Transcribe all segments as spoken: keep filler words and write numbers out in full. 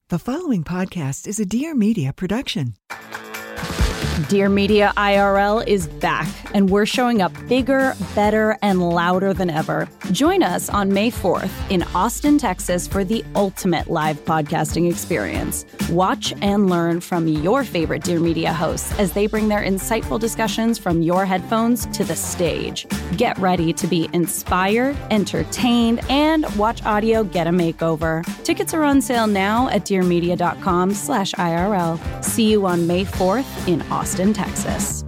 The following podcast is a Dear Media production. Dear Media I R L is back, and we're showing up bigger, better, and louder than ever. Join us on May fourth in Austin, Texas for the ultimate live podcasting experience. Watch and learn from your favorite Dear Media hosts as they bring their insightful discussions from your headphones to the stage. Get ready to be inspired, entertained, and watch audio get a makeover. Tickets are on sale now at dearmedia.com slash IRL. See you on May fourth in Austin, Texas.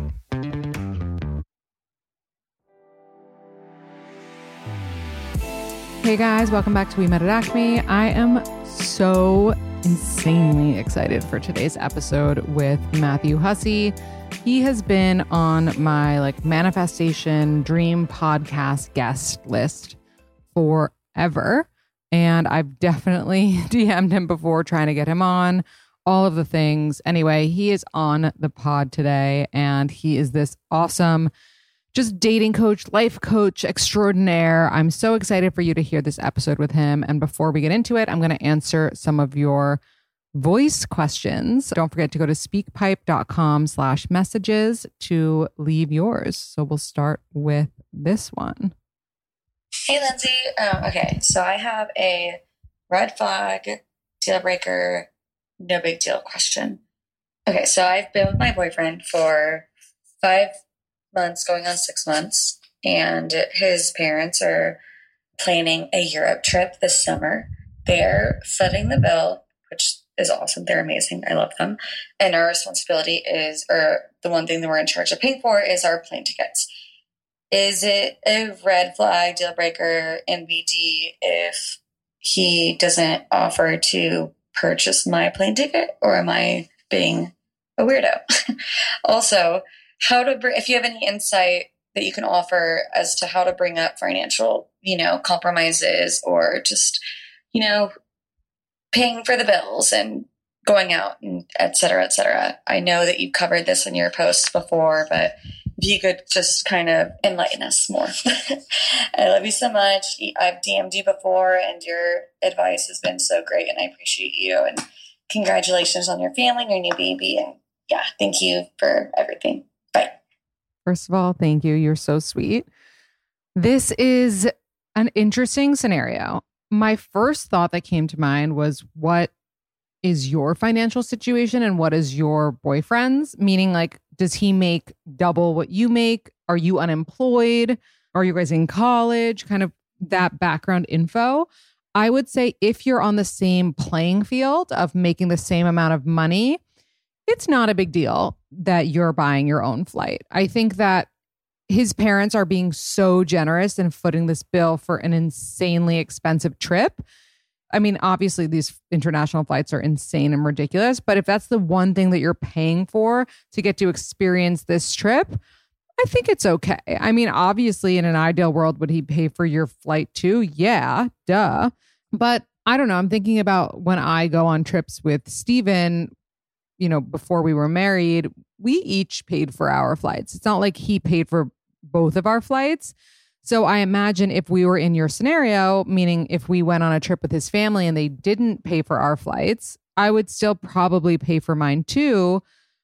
Hey guys, welcome back to We Met at Acme. I am so insanely excited for today's episode with Matthew Hussey. He has been on my like manifestation dream podcast guest list forever. And I've definitely D M'd him before trying to get him on, all of the things. Anyway, he is on the pod today, and he is this awesome just dating coach, life coach extraordinaire. I'm so excited for you to hear this episode with him. And before we get into it, I'm going to answer some of your voice questions. Don't forget to go to speakpipe.com slash messages to leave yours. So we'll start with this one. Hey, Lindsay. Um, okay, so I have a red flag, deal breaker, no big deal question. Okay, so I've been with my boyfriend for five months, going on six months, and his parents are planning a Europe trip this summer. They're footing the bill, which is awesome. They're amazing. I love them. And our responsibility is, or the one thing that we're in charge of paying for is our plane tickets. Is it a red flag, deal breaker, N B D if he doesn't offer to purchase my plane ticket, or am I being a weirdo? Also, how to bring, if you have any insight that you can offer as to how to bring up financial, you know, compromises, or just, you know, paying for the bills and going out and et cetera, et cetera. I know that you've covered this in your posts before, but if you could just kind of enlighten us more. I love you so much. I've D M'd you before, and your advice has been so great, and I appreciate you. And congratulations on your family and your new baby. And yeah, thank you for everything. Bye. First of all, thank you. You're so sweet. This is an interesting scenario. My first thought that came to mind was, what is your financial situation and what is your boyfriend's? Meaning, like, does he make double what you make? Are you unemployed? Are you guys in college? Kind of that background info. I would say if you're on the same playing field of making the same amount of money, it's not a big deal that you're buying your own flight. I think that his parents are being so generous and footing this bill for an insanely expensive trip. I mean, obviously these international flights are insane and ridiculous, but if that's the one thing that you're paying for to get to experience this trip, I think it's okay. I mean, obviously in an ideal world, would he pay for your flight too? Yeah, duh. But I don't know. I'm thinking about when I go on trips with Steven, you know, before we were married, we each paid for our flights. It's not like he paid for both of our flights. So I imagine if we were in your scenario, meaning if we went on a trip with his family and they didn't pay for our flights, I would still probably pay for mine too,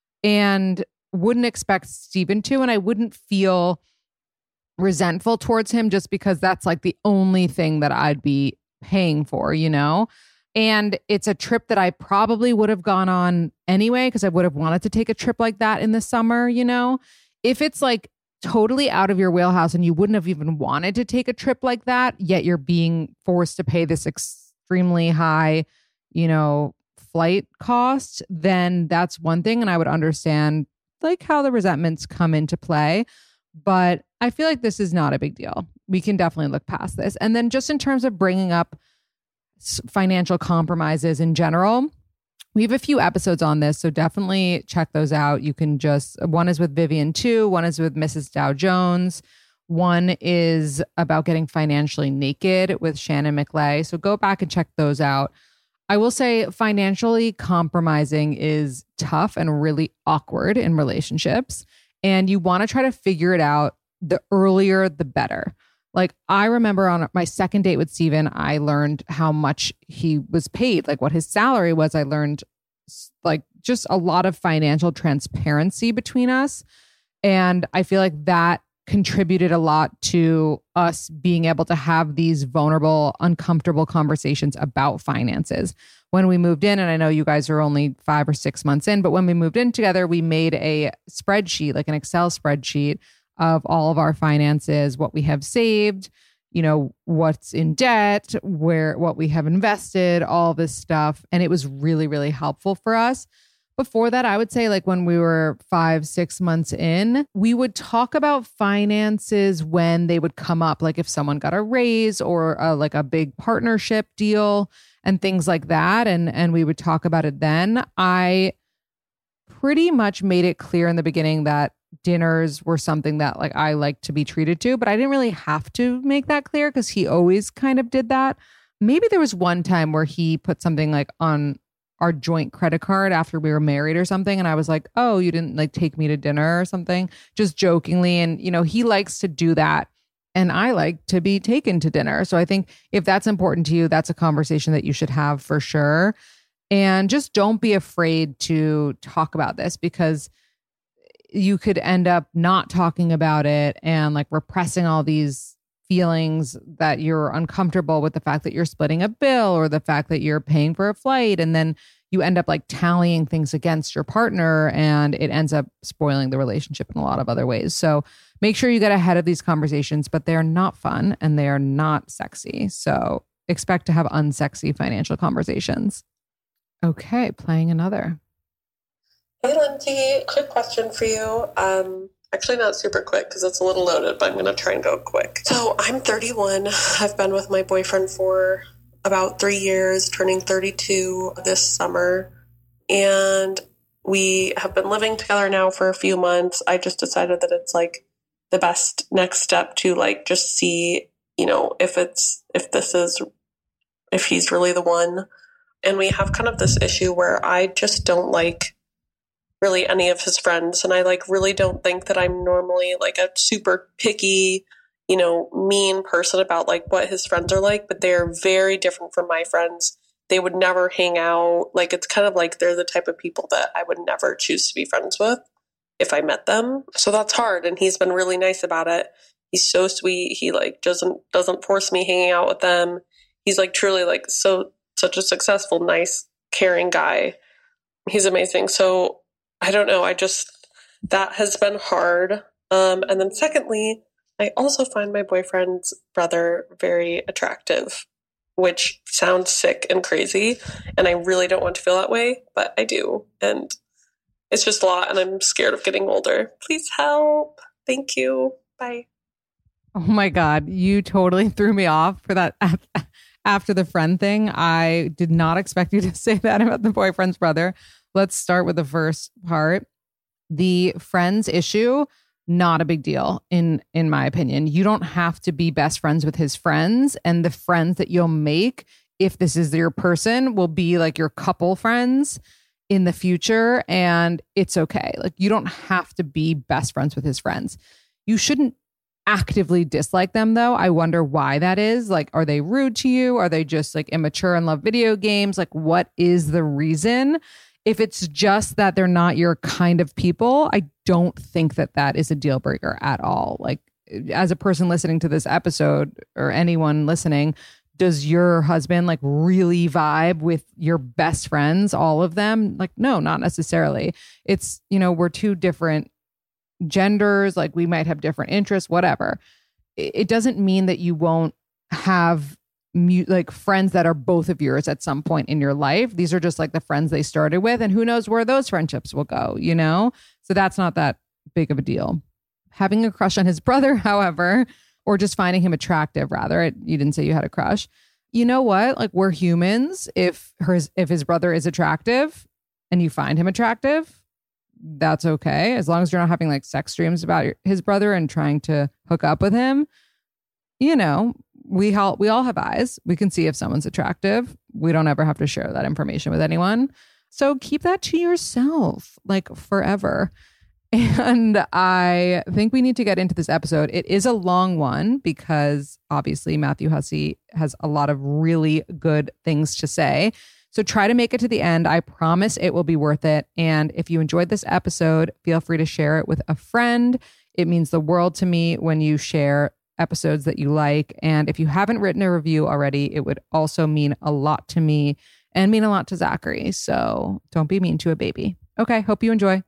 and wouldn't expect Steven to. And I wouldn't feel resentful towards him just because that's like the only thing that I'd be paying for, you know? And it's a trip that I probably would have gone on anyway, because I would have wanted to take a trip like that in the summer, you know? If it's like totally out of your wheelhouse and you wouldn't have even wanted to take a trip like that, yet you're being forced to pay this extremely high, you know, flight cost, then that's one thing. And I would understand like how the resentments come into play. But I feel like this is not a big deal. We can definitely look past this. And then just in terms of bringing up financial compromises in general, we have a few episodes on this, so definitely check those out. You can just, one is with Vivian too, one is with Missus Dow Jones, one is about getting financially naked with Shannon McLay. So go back and check those out. I will say financially compromising is tough and really awkward in relationships, and you want to try to figure it out the earlier, the better. Like, I remember on my second date with Steven, I learned how much he was paid, like what his salary was. I learned like just a lot of financial transparency between us. And I feel like that contributed a lot to us being able to have these vulnerable, uncomfortable conversations about finances. When we moved in, and I know you guys are only five or six months in, but when we moved in together, we made a spreadsheet, like an Excel spreadsheet of all of our finances, what we have saved, you know, what's in debt, where, what we have invested, all this stuff. And it was really, really helpful for us. Before that, I would say like when we were five, six months in, we would talk about finances when they would come up, like if someone got a raise or a, like a big partnership deal and things like that. And, and we would talk about it then. I pretty much made it clear in the beginning that dinners were something that like I like to be treated to, but I didn't really have to make that clear because he always kind of did that. Maybe there was one time where he put something like on our joint credit card after we were married or something. And I was like, oh, you didn't like take me to dinner or something, just jokingly. And, you know, he likes to do that. And I like to be taken to dinner. So I think if that's important to you, that's a conversation that you should have for sure. And just don't be afraid to talk about this because you could end up not talking about it and like repressing all these feelings that you're uncomfortable with the fact that you're splitting a bill or the fact that you're paying for a flight. And then you end up like tallying things against your partner and it ends up spoiling the relationship in a lot of other ways. So make sure you get ahead of these conversations, but they're not fun and they are not sexy. So expect to have unsexy financial conversations. Okay, playing another. Hey, Lindsay, quick question for you. Um, Actually, not super quick because it's a little loaded, but I'm going to try and go quick. So I'm thirty-one. I've been with my boyfriend for about three years, turning thirty-two this summer. And we have been living together now for a few months. I just decided that it's like the best next step to like just see, you know, if it's, if this is, if he's really the one. And we have kind of this issue where I just don't like really any of his friends. And I like really don't think that I'm normally like a super picky, you know, mean person about like what his friends are like, but they're very different from my friends. They would never hang out. Like, it's kind of like they're the type of people that I would never choose to be friends with if I met them. So that's hard. And he's been really nice about it. He's so sweet. He like doesn't, doesn't force me hanging out with them. He's like truly like so, such a successful, nice, caring guy. He's amazing. So I don't know. I just, that has been hard. Um, and then secondly, I also find my boyfriend's brother very attractive, which sounds sick and crazy. And I really don't want to feel that way, but I do. And it's just a lot. And I'm scared of getting older. Please help. Thank you. Bye. Oh my God. You totally threw me off for that. After the friend thing, I did not expect you to say that about the boyfriend's brother. Let's start with the first part. The friends issue, not a big deal in, in my opinion. You don't have to be best friends with his friends, and the friends that you'll make, if this is your person, will be like your couple friends in the future, and it's okay. Like, you don't have to be best friends with his friends. You shouldn't actively dislike them though. I wonder why that is. Like, are they rude to you? Are they just like immature and love video games? Like, what is the reason? If it's just that they're not your kind of people, I don't think that that is a deal breaker at all. Like, as a person listening to this episode or anyone listening, does your husband like really vibe with your best friends, all of them? Like, no, not necessarily. It's, you know, we're two different genders, like we might have different interests, whatever. It doesn't mean that you won't have mu- like friends that are both of yours at some point in your life. These are just like the friends they started with, and who knows where those friendships will go, you know? So that's not that big of a deal. Having a crush on his brother, however, or just finding him attractive, rather, it, you didn't say you had a crush. You know what? Like, we're humans. If his, if his brother is attractive and you find him attractive, that's okay. As long as you're not having like sex dreams about your, his brother and trying to hook up with him. You know, we all, we all have eyes. We can see if someone's attractive. We don't ever have to share that information with anyone. So keep that to yourself, like forever. And I think we need to get into this episode. It is a long one because obviously Matthew Hussey has a lot of really good things to say. So try to make it to the end. I promise it will be worth it. And if you enjoyed this episode, feel free to share it with a friend. It means the world to me when you share episodes that you like. And if you haven't written a review already, it would also mean a lot to me and mean a lot to Zachary. So don't be mean to a baby. Okay, hope you enjoy.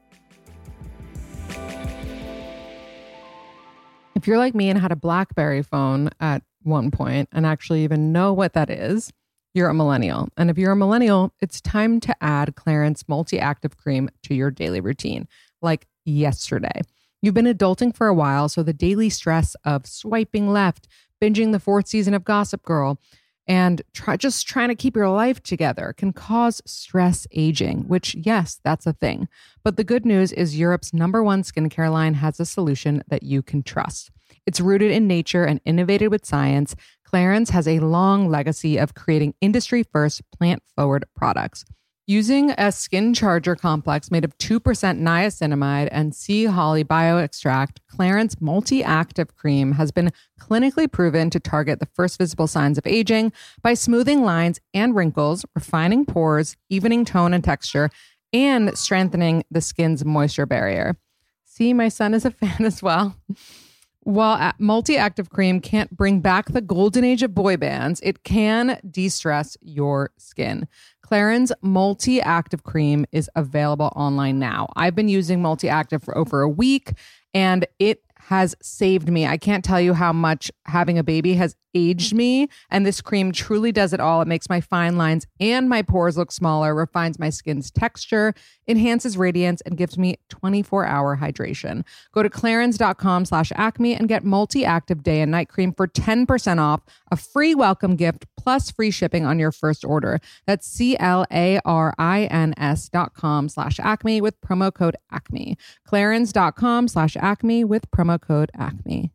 If you're like me and had a BlackBerry phone at one point and actually even know what that is, you're a millennial. And if you're a millennial, it's time to add Clarins Multi-Active Cream to your daily routine, like yesterday. You've been adulting for a while, so the daily stress of swiping left, binging the fourth season of Gossip Girl, and try, just trying to keep your life together can cause stress aging, which, yes, that's a thing. But the good news is Europe's number one skincare line has a solution that you can trust. It's rooted in nature and innovated with science. Clarins has a long legacy of creating industry-first, plant-forward products. Using a skin charger complex made of two percent niacinamide and sea holly bioextract, Clarins Multi-Active Cream has been clinically proven to target the first visible signs of aging by smoothing lines and wrinkles, refining pores, evening tone and texture, and strengthening the skin's moisture barrier. See, my son is a fan as well. While Multi-Active Cream can't bring back the golden age of boy bands, it can de-stress your skin. Clarins Multi-Active Cream is available online now. I've been using Multi-Active for over a week, and it has saved me. I can't tell you how much having a baby has aged me, and this cream truly does it all. It makes my fine lines and my pores look smaller, refines my skin's texture, enhances radiance, and gives me twenty-four hour hydration. Go to clarins.com slash acme and get Multi-Active Day and Night Cream for ten percent off, a free welcome gift, plus free shipping on your first order. That's C-L-A-R-I-N-S dot com slash acme with promo code acme. Clarins.com slash acme with promo code acme.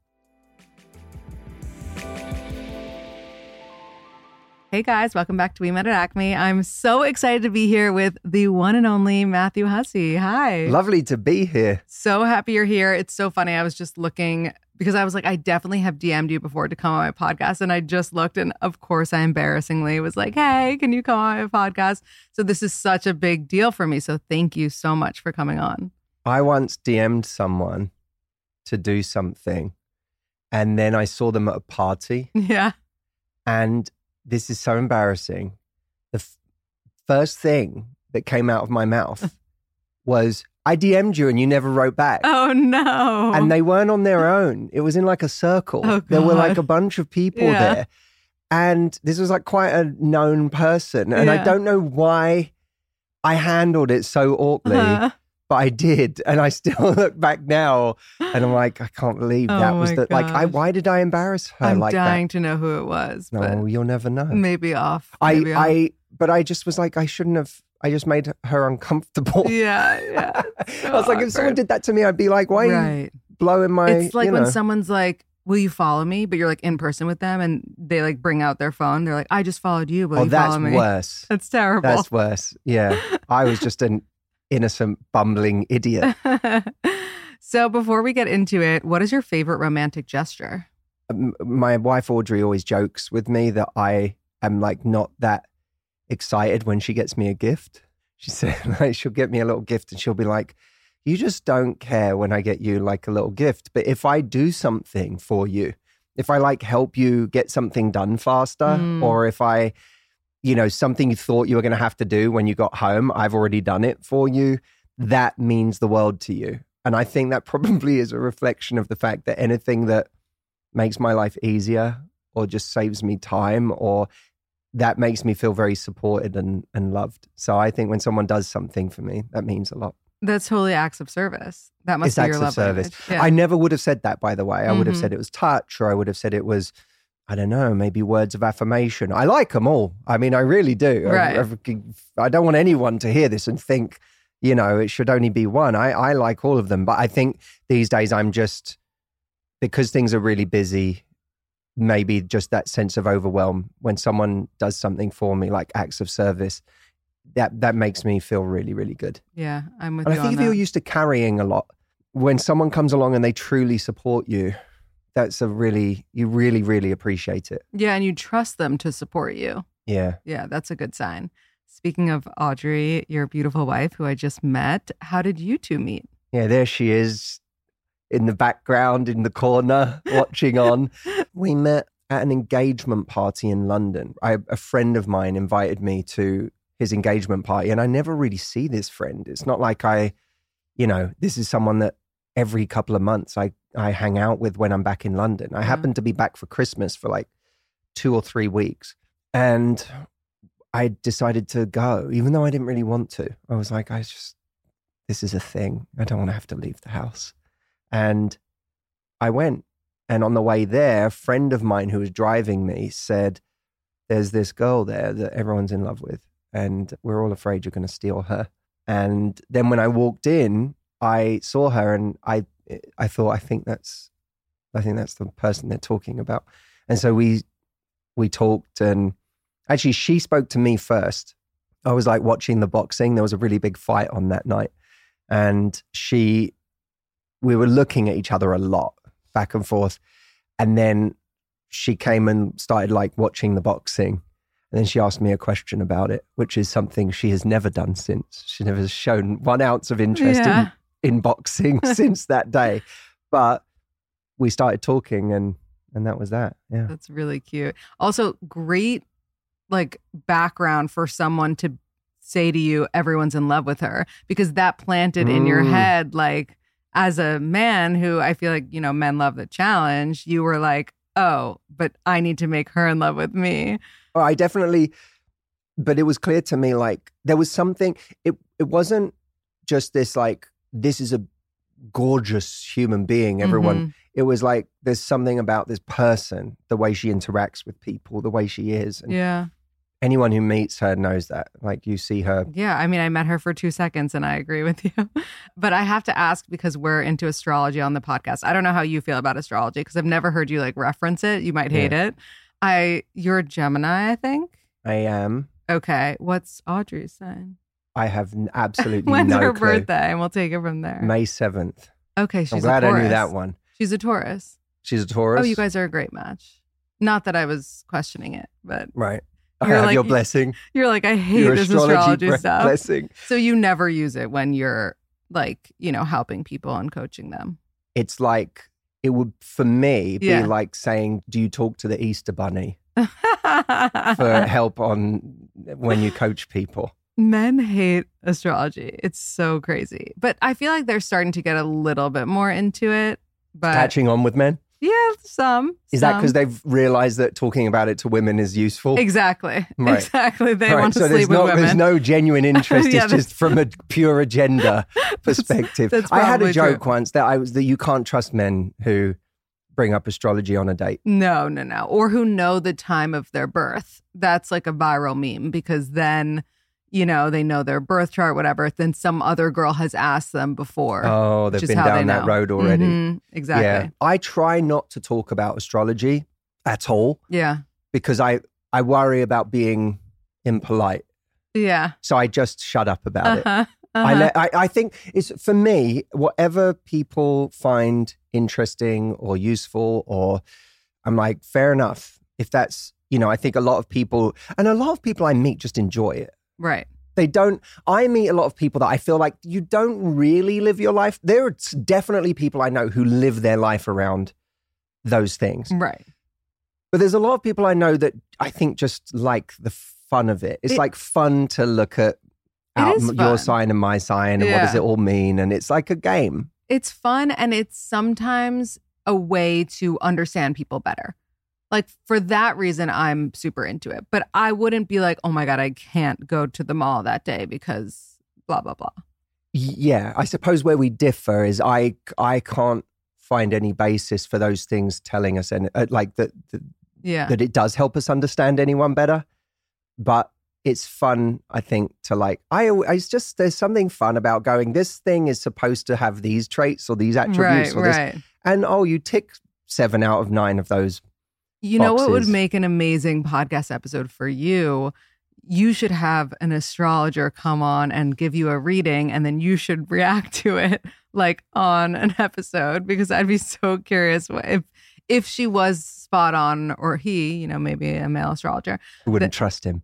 Hey guys, welcome back to We Met at Acme. I'm so excited to be here with the one and only Matthew Hussey. Hi. Lovely to be here. So happy you're here. It's so funny. I was just looking because I was like, I definitely have D M'd you before to come on my podcast. And I just looked and of course I embarrassingly was like, hey, can you come on my podcast? So this is such a big deal for me. So thank you so much for coming on. I once D M'd someone to do something and then I saw them at a party. Yeah. And this is so embarrassing. The f- first thing that came out of my mouth was, I D M'd you and you never wrote back. Oh, no. And they weren't on their own. It was in like a circle. Oh, there were like a bunch of people yeah. there. And this was like quite a known person. And yeah. I don't know why I handled it so awkwardly, uh-huh. but I did. And I still look back now and I'm like, I can't believe that oh was the, like, I, why did I embarrass her I'm like that? I'm dying to know who it was. No, you'll never know. Maybe off. Maybe I, off. I, but I just was like, I shouldn't have, I just made her uncomfortable. Yeah, yeah. So I was like, awkward. if someone did that to me, I'd be like, why are right. you blowing my, It's like you when know. someone's like, will you follow me? But you're like in person with them and they like bring out their phone. They're like, I just followed you. Will oh, you that's follow me? worse. That's terrible. That's worse. Yeah. I was just an innocent, bumbling idiot. So before we get into it, what is your favorite romantic gesture? Um, my wife, Audrey, always jokes with me that I am like not that excited when she gets me a gift. She said, like, she'll get me a little gift and she'll be like, you just don't care when I get you like a little gift. But if I do something for you, if I like help you get something done faster, mm. or if I, you know, something you thought you were going to have to do when you got home, I've already done it for you, that means the world to you. And I think that probably is a reflection of the fact that anything that makes my life easier or just saves me time or that makes me feel very supported and, and loved. So I think when someone does something for me, that means a lot. That's totally acts of service. That must it's be acts your of love service. Yeah. I never would have said that, by the way. I mm-hmm. would have said it was touch, or I would have said it was, I don't know, maybe words of affirmation. I like them all. I mean, I really do. Right. I, I, I don't want anyone to hear this and think, you know, it should only be one. I, I like all of them. But I think these days I'm just, because things are really busy, maybe just that sense of overwhelm when someone does something for me, like acts of service, that that makes me feel really, really good. Yeah, I'm with and you I think on if that. you're used to carrying a lot, when someone comes along and they truly support you, that's a really, you really, really appreciate it. Yeah, and you trust them to support you. Yeah. Yeah, that's a good sign. Speaking of Audrey, your beautiful wife, who I just met, how did you two meet? Yeah, there she is in the background, in the corner, watching on. We met at an engagement party in London. I, a friend of mine invited me to his engagement party, and I never really see this friend. It's not like I, you know, this is someone that every couple of months I, I hang out with when I'm back in London. I Yeah. happened to be back for Christmas for like two or three weeks. And I decided to go, even though I didn't really want to. I was like, I just, this is a thing. I don't want to have to leave the house. And I went. And on the way there, a friend of mine who was driving me said, there's this girl there that everyone's in love with, and we're all afraid you're going to steal her. And then when I walked in, I saw her, and I I thought, I think that's, I think that's the person they're talking about. And so we we talked, and actually she spoke to me first. I was like watching the boxing. There was a really big fight on that night, and she, we were looking at each other a lot, back and forth. And then she came and started like watching the boxing. And then she asked me a question about it, which is something she has never done since. She never has shown one ounce of interest Yeah. in, in boxing since that day. But we started talking, and and that was that. Yeah. That's really cute. Also, great like background for someone to say to you, everyone's in love with her, because that planted in your Mm. head, like, as a man who I feel like, you know, men love the challenge, you were like, oh, but I need to make her in love with me. Oh, I definitely, but it was clear to me, like, there was something, it, it wasn't just this, like, this is a gorgeous human being, everyone. Mhm. It was like, there's something about this person, the way she interacts with people, the way she is. And Yeah. anyone who meets her knows that. Like, you see her. Yeah. I mean, I met her for two seconds and I agree with you. But I have to ask, because we're into astrology on the podcast. I don't know how you feel about astrology, because I've never heard you like reference it. You might hate it. I, you're a Gemini, I think. I am. Okay. What's Audrey's sign? I have n- absolutely When's no her clue. birthday? And we'll take it from there. May seventh. Okay. She's I'm glad a I Taurus. knew that one. She's a Taurus. She's a Taurus. Oh, you guys are a great match. Not that I was questioning it, but Right. I You're have like- your blessing. you're like, I hate Your this astrology, astrology bre- stuff. blessing. So you never use it when you're like, you know, helping people and coaching them. It's like, it would, for me, be Yeah. like saying, do you talk to the Easter Bunny for help on when you coach people? Men hate astrology. It's so crazy. But I feel like they're starting to get a little bit more into it. But Catching on with men? yeah, some. Is that some. because they've realized that talking about it to women is useful? Exactly. Right. Exactly. They Right, want to so there's sleep with no, women. There's no genuine interest. Yeah, It's just from a pure agenda perspective. that's I had a probably joke true. once that I was that you can't trust men who bring up astrology on a date. No, no, no. Or who know the time of their birth. That's like a viral meme, because then, you know, they know their birth chart, whatever. Then some other girl has asked them before. Oh, which they've is been how they down that know. road already. Mhm, exactly. Yeah. I try not to talk about astrology at all Yeah. because I, I worry about being impolite. Yeah. So I just shut up about it. Uh-huh. I, Uh-huh. let, I I think it's, for me, whatever people find interesting or useful, or I'm like, fair enough. If that's, you know, I think a lot of people, and a lot of people I meet just enjoy it. Right. They don't, I meet a lot of people that I feel like you don't really live your life. There are definitely people I know who live their life around those things. Right. But there's a lot of people I know that I think just like the fun of it. It's It- like fun to look at It out is your fun. sign and my sign, and what does Yeah. it all mean? And it's like a game. It's fun, and it's sometimes a way to understand people better. Like, for that reason, I'm super into it. But I wouldn't be like, oh my God, I can't go to the mall that day because blah, blah, blah. Yeah, I suppose where we differ is I I can't find any basis for those things telling us any, uh, like that, that Yeah. that it does help us understand anyone better. But it's fun, I think, to like, I, I it's just, there's something fun about going, this thing is supposed to have these traits or these attributes. Right, or this, right. and oh, you tick seven out of nine of those. You know what would boxes. make an amazing podcast episode for you? you should have an astrologer come on and give you a reading, and then you should react to it like on an episode, because I'd be so curious if if she was spot on, or he, you know, maybe a male astrologer. I wouldn't trust him.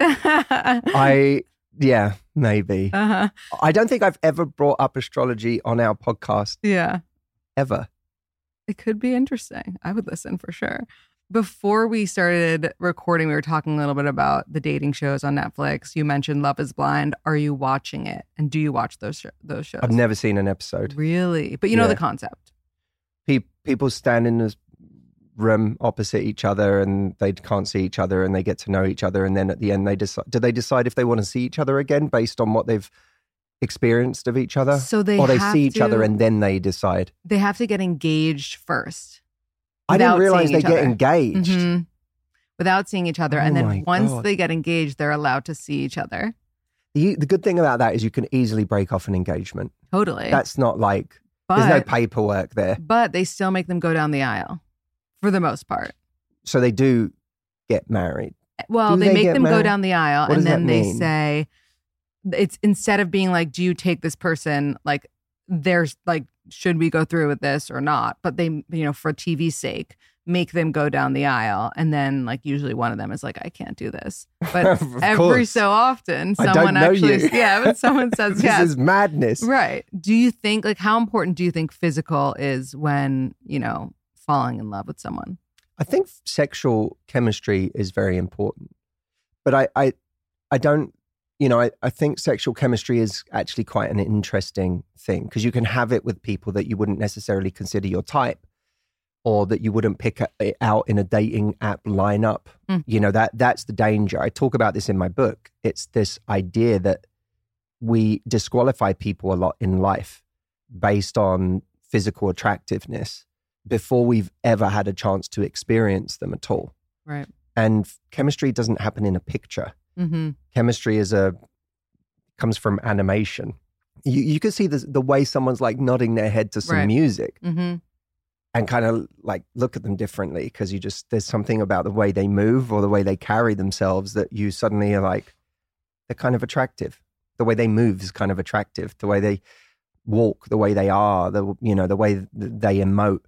I, yeah, maybe. Uh-huh. I don't think I've ever brought up astrology on our podcast. Yeah. Ever. It could be interesting. I would listen for sure. Before we started recording, we were talking a little bit about the dating shows on Netflix. You mentioned Love is Blind. Are you watching it? And do you watch those sh- those shows? I've never seen an episode. Really? But you know Yeah. the concept. Pe- people stand in a room opposite each other and they can't see each other and they get to know each other. And then at the end, they decide, do they decide if they want to see each other again based on what they've experienced of each other? So they or they have see each to- other and then they decide. They have to get engaged first. I didn't without realize seeing they each get other. engaged. Mhm. Without seeing each other. And Oh my then once God. they get engaged, they're allowed to see each other. The, the good thing about that is you can easily break off an engagement. Totally. That's not like, but, there's no paperwork there. but they still make them go down the aisle for the most part. So they do get married. Well, Do they, they make get them go married? down the aisle, What and does that then they mean? say, it's instead of being like, do you take this person? Like, there's like, should we go through with this or not? But they, you know, for T V's sake, make them go down the aisle. And then like, usually one of them is like, I can't do this. But Of every course. so often, I don't someone know actually, you. yeah, but someone says This yes. is madness. Right. Do you think, like, how important do you think physical is when, you know, falling in love with someone? I think sexual chemistry is very important. But I, I, I don't, you know, I, I think sexual chemistry is actually quite an interesting thing because you can have it with people that you wouldn't necessarily consider your type or that you wouldn't pick it out in a dating app lineup. Mm. You know, that that's the danger. I talk about this in my book. It's this idea that we disqualify people a lot in life based on physical attractiveness before we've ever had a chance to experience them at all. Right. And chemistry doesn't happen in a picture. Mm-hmm. Chemistry is a comes from animation. You you can see the the way someone's like nodding their head to some Right. music Mm-hmm. and kind of like look at them differently because you just there's something about the way they move or the way they carry themselves that you suddenly are like they're kind of attractive. The way they move is kind of attractive. The way they walk, the way they are, the you know the way th- they emote.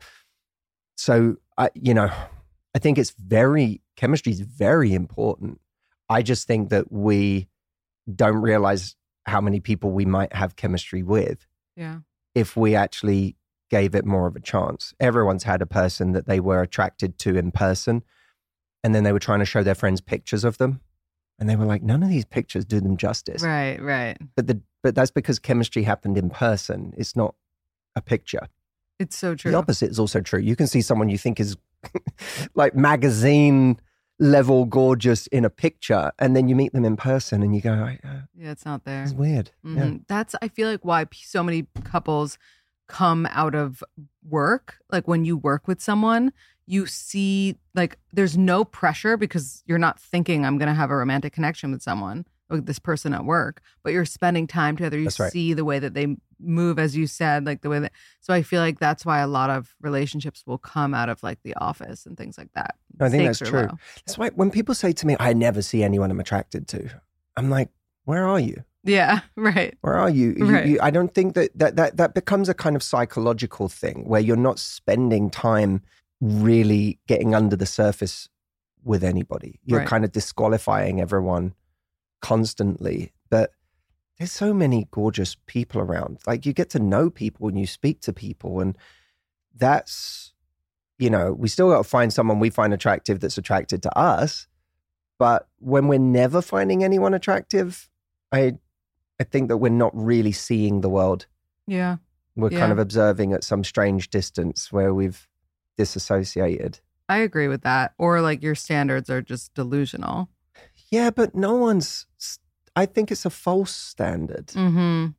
So I you know I think it's very chemistry is very important. I just think that we don't realize how many people we might have chemistry with Yeah. if we actually gave it more of a chance. Everyone's had a person that they were attracted to in person, and then they were trying to show their friends pictures of them, and they were like, none of these pictures do them justice. Right, right. But the but that's because chemistry happened in person. It's not a picture. It's so true. The opposite is also true. You can see someone you think is like magazine level gorgeous in a picture, and then you meet them in person and you go, "I- uh, Yeah, it's not there. it's weird. Yeah. Mhm. That's, I feel like, why p- so many couples come out of work. Like when you work with someone, you see, like, there's no pressure because you're not thinking, I'm going to have a romantic connection with someone, with this person at work, but you're spending time together. You That's right. see the way that they move, as you said, like the way that, so I feel like that's why a lot of relationships will come out of like the office and things like that. I think Stakes that's are true. low. That's why when people say to me, I never see anyone I'm attracted to, I'm like, where are you? Yeah, right. Where are you? You- Right. you- I don't think that, that that that becomes a kind of psychological thing where you're not spending time really getting under the surface with anybody. You're Right. kind of disqualifying everyone constantly. But there's so many gorgeous people around. Like you get to know people and you speak to people, and that's, you know, we still got to find someone we find attractive that's attracted to us. But when we're never finding anyone attractive, I I think that we're not really seeing the world. Yeah. We're Yeah. kind of observing at some strange distance where we've disassociated. I agree with that. Or like your standards are just delusional. Yeah, but no one's, I think it's a false standard. Mm-hmm.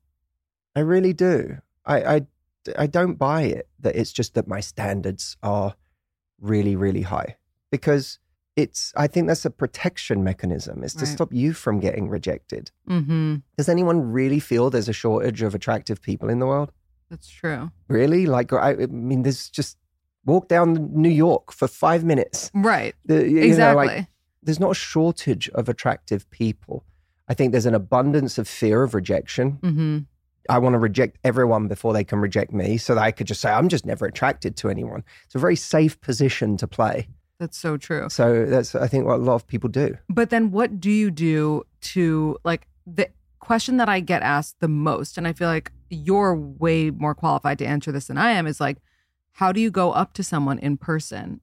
I really do. I, I, I don't buy it that it's just that my standards are really, really high because it's, I think that's a protection mechanism. It's to Right. stop you from getting rejected. Mm-hmm. Does anyone really feel there's a shortage of attractive people in the world? That's true. Really? Like, I, I mean, there's just walk down New York for five minutes. Right. The, you know, Exactly. like, there's not a shortage of attractive people. I think there's an abundance of fear of rejection. Mm-hmm. I want to reject everyone before they can reject me so that I could just say, I'm just never attracted to anyone. It's a very safe position to play. That's so true. So that's, I think, what a lot of people do. But then what do you do to, like, the question that I get asked the most, and I feel like you're way more qualified to answer this than I am, is like, how do you go up to someone in person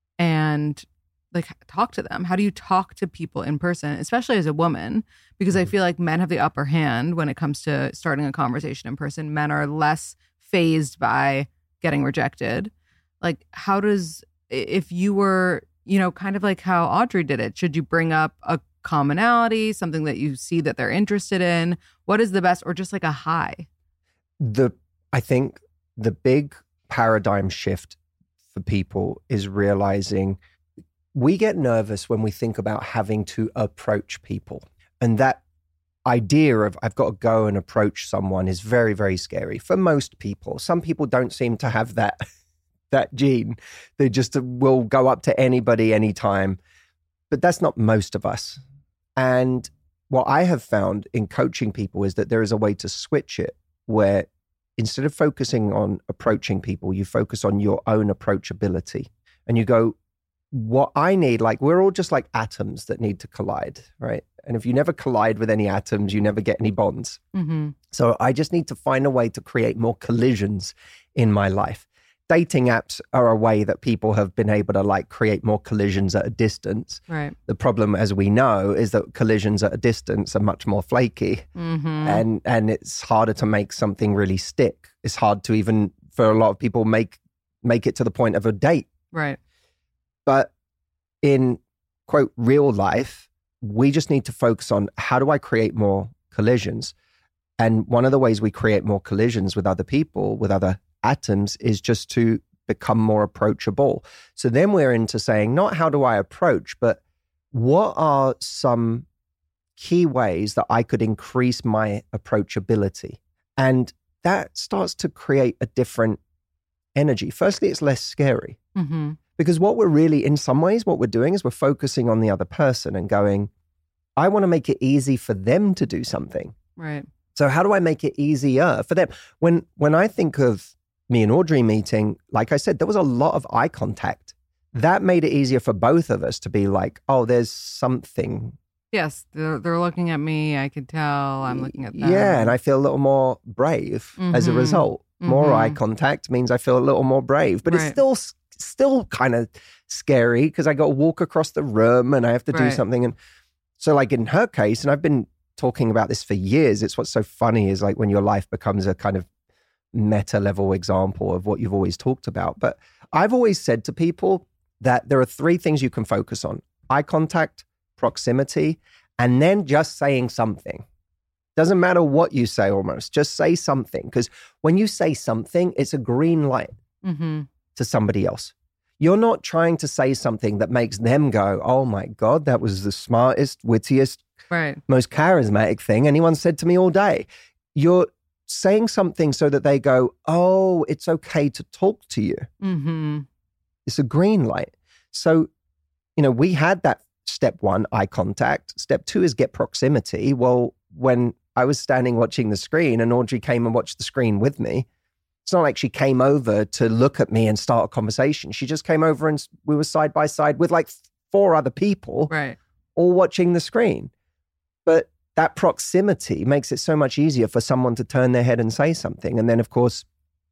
and like talk to them? How do you talk to people in person, especially as a woman? Because I feel like men have the upper hand when it comes to starting a conversation in person. Men are less fazed by getting rejected. Like, how does, if you were, you know, kind of like how Audrey did it, should you bring up a commonality, something that you see that they're interested in? What is the best, or just like a hi? The, I think the big paradigm shift for people is realizing we get nervous when we think about having to approach people. And that idea of I've got to go and approach someone is very, very scary for most people. Some people don't seem to have that, that gene. They just will go up to anybody anytime. But that's not most of us. And what I have found in coaching people is that there is a way to switch it where instead of focusing on approaching people, you focus on your own approachability. And you go, what I need, like we're all just like atoms that need to collide, right? And if you never collide with any atoms, you never get any bonds. Mm-hmm. So I just need to find a way to create more collisions in my life. Dating apps are a way that people have been able to like create more collisions at a distance. Right. The problem, as we know, is that collisions at a distance are much more flaky, mm-hmm. and and it's harder to make something really stick. It's hard to even, for a lot of people, make make it to the point of a date. Right. But in, quote, real life, we just need to focus on how do I create more collisions? And one of the ways we create more collisions with other people, with other atoms, is just to become more approachable. So then we're into saying, not how do I approach, but what are some key ways that I could increase my approachability? And that starts to create a different energy. Firstly, it's less scary. Mm-hmm. Because what we're really, in some ways, what we're doing is we're focusing on the other person and going, I want to make it easy for them to do something. Right. So how do I make it easier for them? When when I think of me and Audrey meeting, like I said, there was a lot of eye contact. That made it easier for both of us to be like, oh, there's something. Yes, they're, they're looking at me. I could tell I'm looking at them. Yeah, and I feel a little more brave mm-hmm. as a result. More mm-hmm. eye contact means I feel a little more brave. But right. it's still still kind of scary because I got to walk across the room and I have to do right. something. And so like in her case, and I've been talking about this for years, it's what's so funny is like when your life becomes a kind of meta level example of what you've always talked about. But I've always said to people that there are three things you can focus on: eye contact, proximity, and then just saying something. Doesn't matter what you say almost, just say something. Because when you say something, it's a green light mm-hmm. to somebody else. You're not trying to say something that makes them go, oh my God, that was the smartest, wittiest, right. most charismatic thing anyone said to me all day. You're saying something so that they go, oh, it's okay to talk to you. Mm-hmm. It's a green light. So, you know, we had that step one, eye contact. Step two is get proximity. Well, when I was standing watching the screen and Audrey came and watched the screen with me, it's not like she came over to look at me and start a conversation. She just came over and we were side by side with like four other people, right, all watching the screen. But that proximity makes it so much easier for someone to turn their head and say something. And then, of course,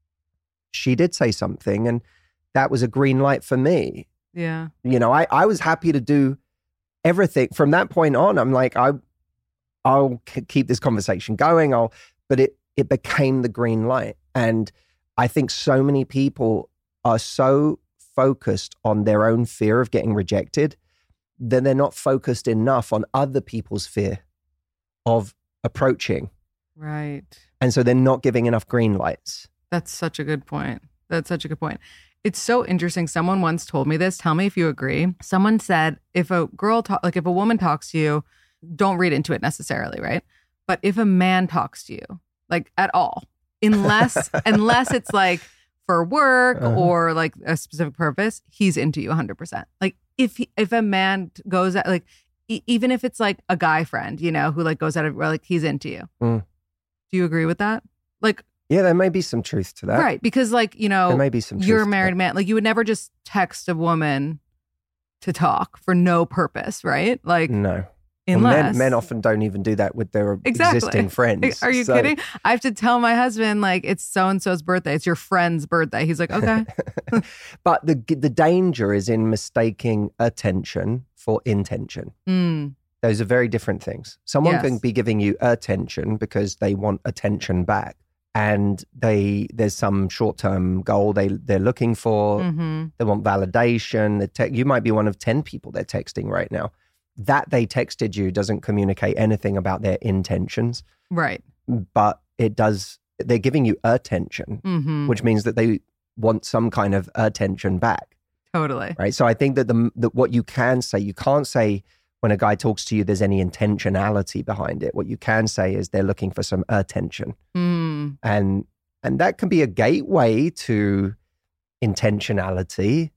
she did say something and that was a green light for me. Yeah. You know, I, I was happy to do everything. From that point on, I'm like, I, I'll k- keep this conversation going. I'll, but it, it became the green light. And I think so many people are so focused on their own fear of getting rejected that they're not focused enough on other people's fear of approaching. Right. And so they're not giving enough green lights. That's such a good point. That's such a good point. It's so interesting. Someone once told me this. Tell me if you agree. Someone said, if a girl, talk, like if a woman talks to you, don't read into it necessarily, right? But if a man talks to you, like at all, unless unless it's like for work uh-huh. or like a specific purpose, he's into you one hundred percent. Like if he, if a man goes at like, e- even if it's like a guy friend, you know, who like goes out of, like he's into you. Mm. Do you agree with that? Like, yeah, there may be some truth to that. right. Because like, you know, There may be some truth you're a to married that. man. Like you would never just text a woman to talk for no purpose, right? Like No. unless Well, men, men often don't even do that with their Exactly. existing friends. Are you So- kidding? I have to tell my husband, like, it's so-and-so's birthday. It's your friend's birthday. He's like, okay. But the the danger is in mistaking attention for intention. Mm, Those are very different things. Someone Yes. can be giving you attention because they want attention back, and they there's some short term goal they they're looking for. hmm They want validation. They te- you might be one of ten people they're texting right now. That they texted you doesn't communicate anything about their intentions, Right. but it does. They're giving you attention, hmm which means that they want some kind of attention back, Totally. right? So I think that the that what you can say, you can't say when a guy talks to you, there's any intentionality behind it. What you can say is they're looking for some attention, Mm, and and that can be a gateway to intentionality,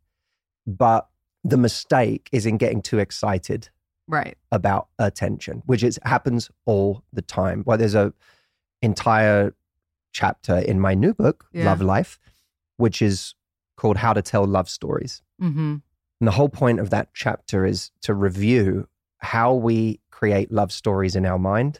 but the mistake is in getting too excited right. about attention, which is happens all the time. Well, there's a entire chapter in my new book, Yeah. Love Life, which is called How to Tell Love Stories. hmm And the whole point of that chapter is to review how we create love stories in our mind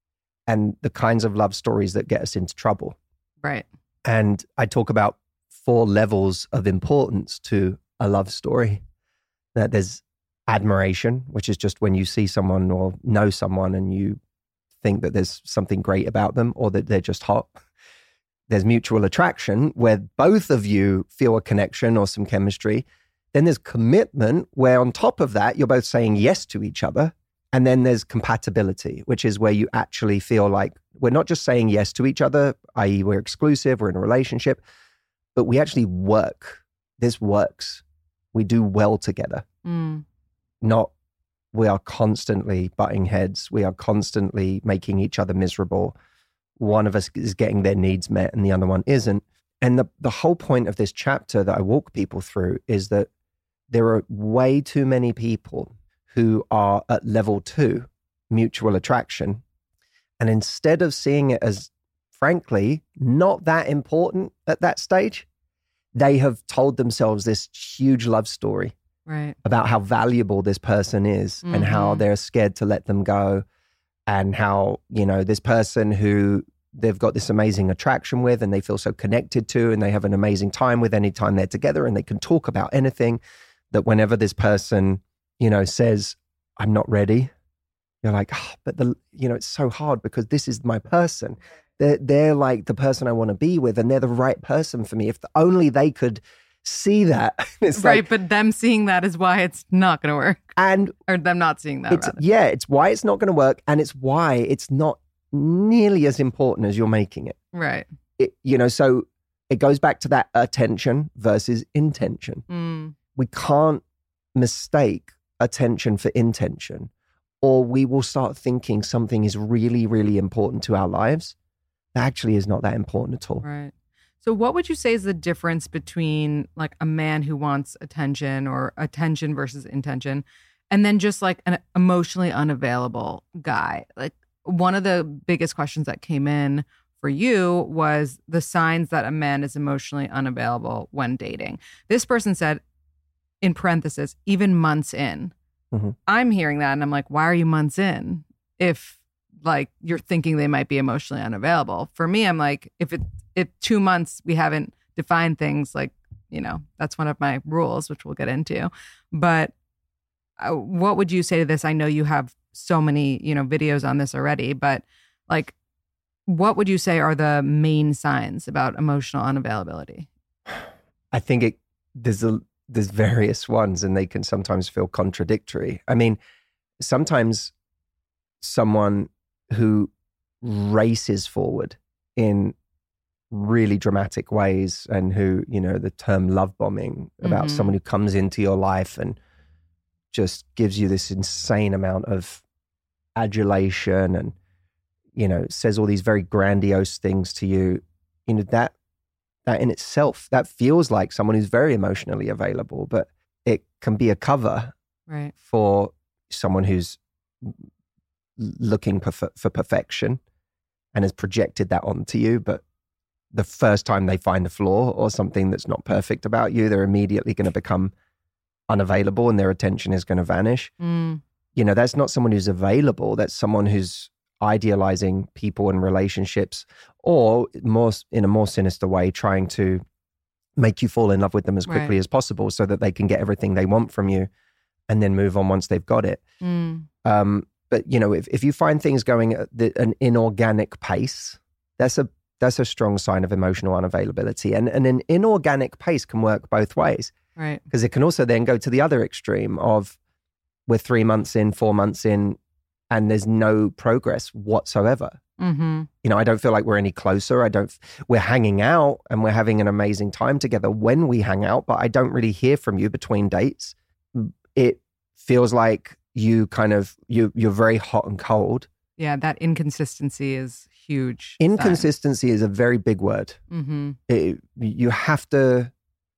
and the kinds of love stories that get us into trouble. Right. And I talk about four levels of importance to a love story. That there's admiration, which is just when you see someone or know someone and you think that there's something great about them or that they're just hot. There's mutual attraction where both of you feel a connection or some chemistry. Then there's commitment where on top of that, you're both saying yes to each other. And then there's compatibility, which is where you actually feel like we're not just saying yes to each other, that is we're exclusive, we're in a relationship, but we actually work. This works. We do well together. Mm, Not we are constantly butting heads. We are constantly making each other miserable. One of us is getting their needs met and the other one isn't. And the, the whole point of this chapter that I walk people through is that there are way too many people who are at level two, mutual attraction. And instead of seeing it as, frankly, not that important at that stage, they have told themselves this huge love story right. about how valuable this person is and how Mhm. they're scared to let them go, and how, you know, this person who they've got this amazing attraction with and they feel so connected to and they have an amazing time with anytime they're together and they can talk about anything, that whenever this person, you know, says, I'm not ready, you're like, oh, but the, you know, it's so hard because this is my person. They're, they're like the person I want to be with and they're the right person for me. If only they could see that. It's Right. like, But them seeing that is why it's not going to work. and Or them not seeing that, it's, rather. yeah, it's why it's not going to work. And it's why it's not nearly as important as you're making it. Right. it. You know, so it goes back to that attention versus intention. Mm, We can't mistake attention for intention, or we will start thinking something is really, really important to our lives that actually is not that important at all. right. So what would you say is the difference between like a man who wants attention or attention versus intention, and then just like an emotionally unavailable guy? Like one of the biggest questions that came in for you was the signs that a man is emotionally unavailable when dating. This person said, in parenthesis, even months in. Mhm. I'm hearing that and I'm like, why are you months in if like you're thinking they might be emotionally unavailable? For me, I'm like, if it if two months we haven't defined things, like, you know, that's one of my rules, which we'll get into. But uh, what would you say to this? I know you have so many, you know, videos on this already, but like, what would you say are the main signs about emotional unavailability? I think it there's a there's various ones and they can sometimes feel contradictory. I mean, sometimes someone who races forward in really dramatic ways and who, you know, the term love bombing about Mhm. someone who comes into your life and just gives you this insane amount of adulation and, you know, says all these very grandiose things to you, you know, that that in itself, that feels like someone who's very emotionally available, but it can be a cover Right. for someone who's looking perf- for perfection and has projected that onto you. But the first time they find a flaw or something that's not perfect about you, they're immediately going to become unavailable and their attention is going to vanish. Mm. You know, that's not someone who's available. That's someone who's idealizing people and relationships, or more in a more sinister way, trying to make you fall in love with them as quickly Right. as possible so that they can get everything they want from you and then move on once they've got it. Mm. Um, but, you know, if, if you find things going at the, an inorganic pace, that's a that's a strong sign of emotional unavailability. And, and an inorganic pace can work both ways, Right. because it can also then go to the other extreme of we're three months in, four months in, and there's no progress whatsoever. Mm-hmm. You know, I don't feel like we're any closer. I don't, we're hanging out and we're having an amazing time together when we hang out, but I don't really hear from you between dates. It feels like you kind of, you, you're very hot and cold. Yeah, that inconsistency is huge. sign. Inconsistency is a very big word. Mm-hmm. It, you have to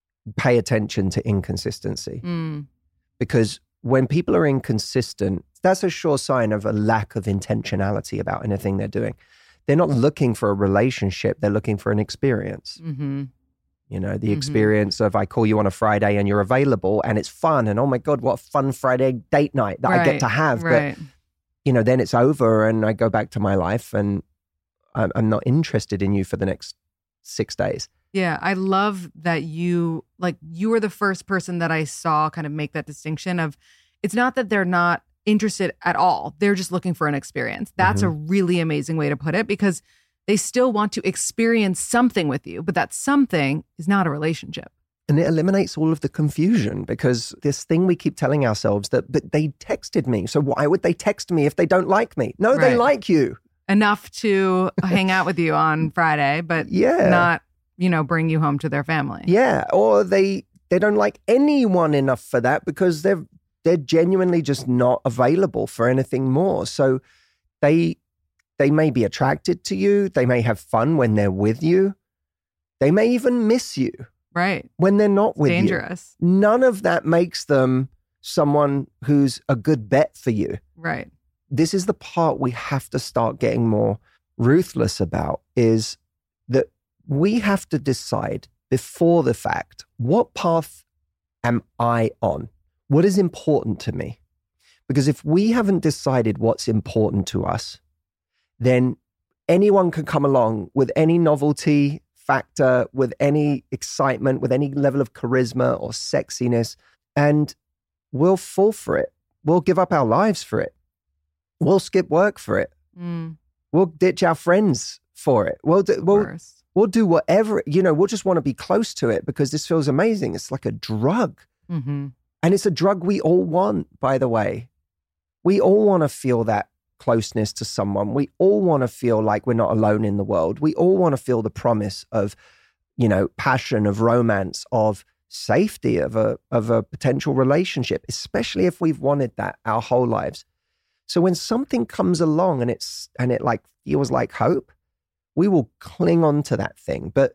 pay attention to inconsistency, Mm. because when people are inconsistent, that's a sure sign of a lack of intentionality about anything they're doing. They're not looking for a relationship. They're looking for an experience. Mm-hmm. You know, the Mhm. experience of I call you on a Friday and you're available and it's fun. And oh my God, what a fun Friday date night that I get Right, to have. Right. But, you know, then it's over and I go back to my life and I'm, I'm not interested in you for the next six days. Yeah, I love that you, like, you were the first person that I saw kind of make that distinction of, it's not that they're not interested at all. They're just looking for an experience. That's a really amazing way to put it, because they still want to experience something with you, but that something is not a relationship. And it eliminates all of the confusion, because this thing we keep telling ourselves that, but they texted me. So why would they text me if they don't like me? No, they Right. like you. Enough to hang out with you on Friday, but Yeah. not, you know, bring you home to their family. Yeah. Or they, they don't like anyone enough for that, because they're, they're genuinely just not available for anything more. So they, they may be attracted to you. They may have fun when they're with you. They may even miss you Right. when they're not with you. Dangerous. None of that makes them someone who's a good bet for you. Right. This is the part we have to start getting more ruthless about, is that we have to decide before the fact, what path am I on? What is important to me? Because if we haven't decided what's important to us, then anyone can come along with any novelty factor, with any excitement, with any level of charisma or sexiness, and we'll fall for it. We'll give up our lives for it. We'll skip work for it. Mm, We'll ditch our friends for it. We'll do, we'll, worst. we'll do whatever, you know, we'll just want to be close to it because this feels amazing. It's like a drug. Mm-hmm. And it's a drug we all want, by the way. We all want to feel that closeness to someone. We all want to feel like we're not alone in the world. We all want to feel the promise of, you know, passion, of romance, of safety, of a of a potential relationship, especially if we've wanted that our whole lives. So when something comes along and it's and it like feels like hope, we will cling on to that thing. But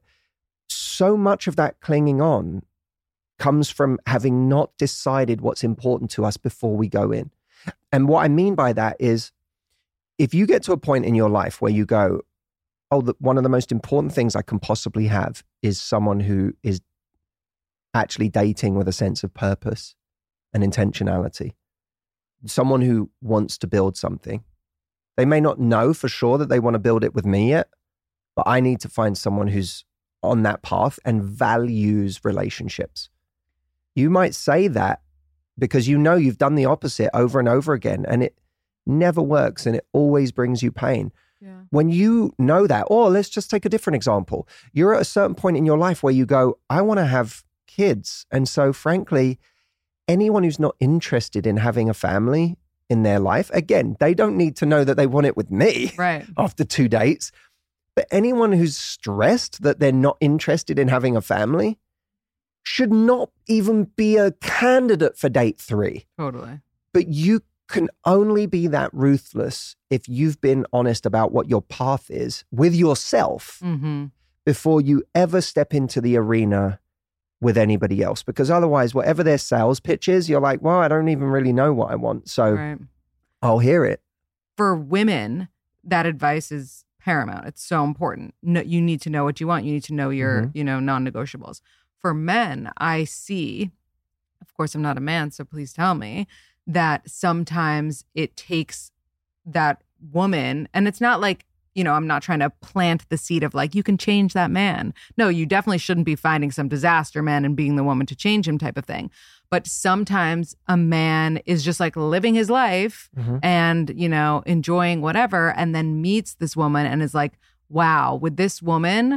so much of that clinging on comes from having not decided what's important to us before we go in. And what I mean by that is, if you get to a point in your life where you go, oh, the, one of the most important things I can possibly have is someone who is actually dating with a sense of purpose and intentionality. Someone who wants to build something. They may not know for sure that they want to build it with me yet, but I need to find someone who's on that path and values relationships. You might say that because you know you've done the opposite over and over again, and it never works and it always brings you pain. Yeah. When you know that, or let's just take a different example. You're at a certain point in your life where you go, I want to have kids. And so frankly, anyone who's not interested in having a family in their life, again, they don't need to know that they want it with me Right. after two dates. But anyone who's stressed that they're not interested in having a family should not even be a candidate for date three. Totally. But you can only be that ruthless if you've been honest about what your path is with yourself Mm-hmm. before you ever step into the arena with anybody else. Because otherwise, whatever their sales pitch is, you're like, well, I don't even really know what I want. So Right. I'll hear it. For women, that advice is paramount. It's so important. No, you need to know what you want. You need to know your, Mm-hmm. you know, non-negotiables. For men, I see, of course, I'm not a man, so please tell me, that sometimes it takes that woman, and it's not like, you know, I'm not trying to plant the seed of like, you can change that man. No, you definitely shouldn't be finding some disaster man and being the woman to change him type of thing. But sometimes a man is just like living his life Mm-hmm. and, you know, enjoying whatever, and then meets this woman and is like, wow, with this woman,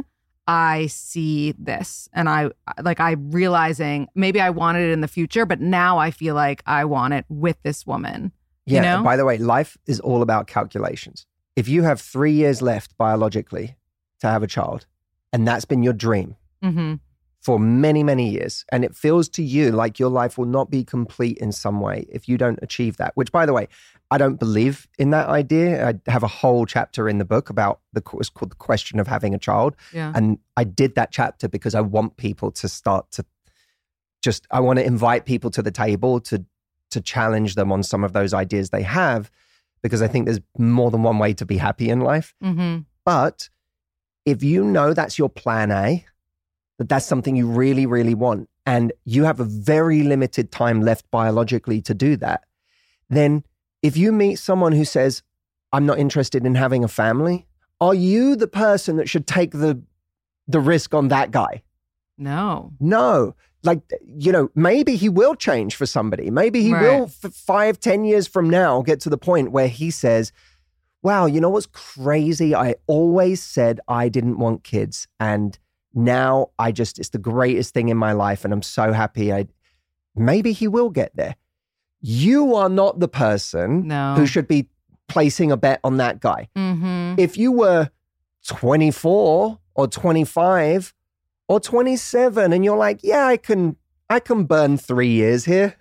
I see this. And I like, I realizing maybe I wanted it in the future, but now I feel like I want it with this woman. Yeah. You know? By the way, life is all about calculations. If you have three years left biologically to have a child, and that's been your dream Mm-hmm. for many, many years, and it feels to you like your life will not be complete in some way if you don't achieve that, which, by the way, I don't believe in that idea. I have a whole chapter in the book about the, it's called The Question of Having a Child. Yeah. And I did that chapter because I want people to start to just, I want to invite people to the table to to challenge them on some of those ideas they have, because I think there's more than one way to be happy in life. Mm-hmm. But if you know that's your plan A, that that's something you really, really want, and you have a very limited time left biologically to do that, then if you meet someone who says, I'm not interested in having a family, are you the person that should take the the risk on that guy? No. No. Like, you know, maybe he will change for somebody. Maybe he Right. will, f- five, ten years from now, get to the point where he says, wow, you know what's crazy? I always said I didn't want kids. And now I just, it's the greatest thing in my life. And I'm so happy. I Maybe he will get there. You are not the person No. who should be placing a bet on that guy. Mm-hmm. If you were twenty-four or twenty-five or twenty-seven and you're like, yeah, I can I can burn three years here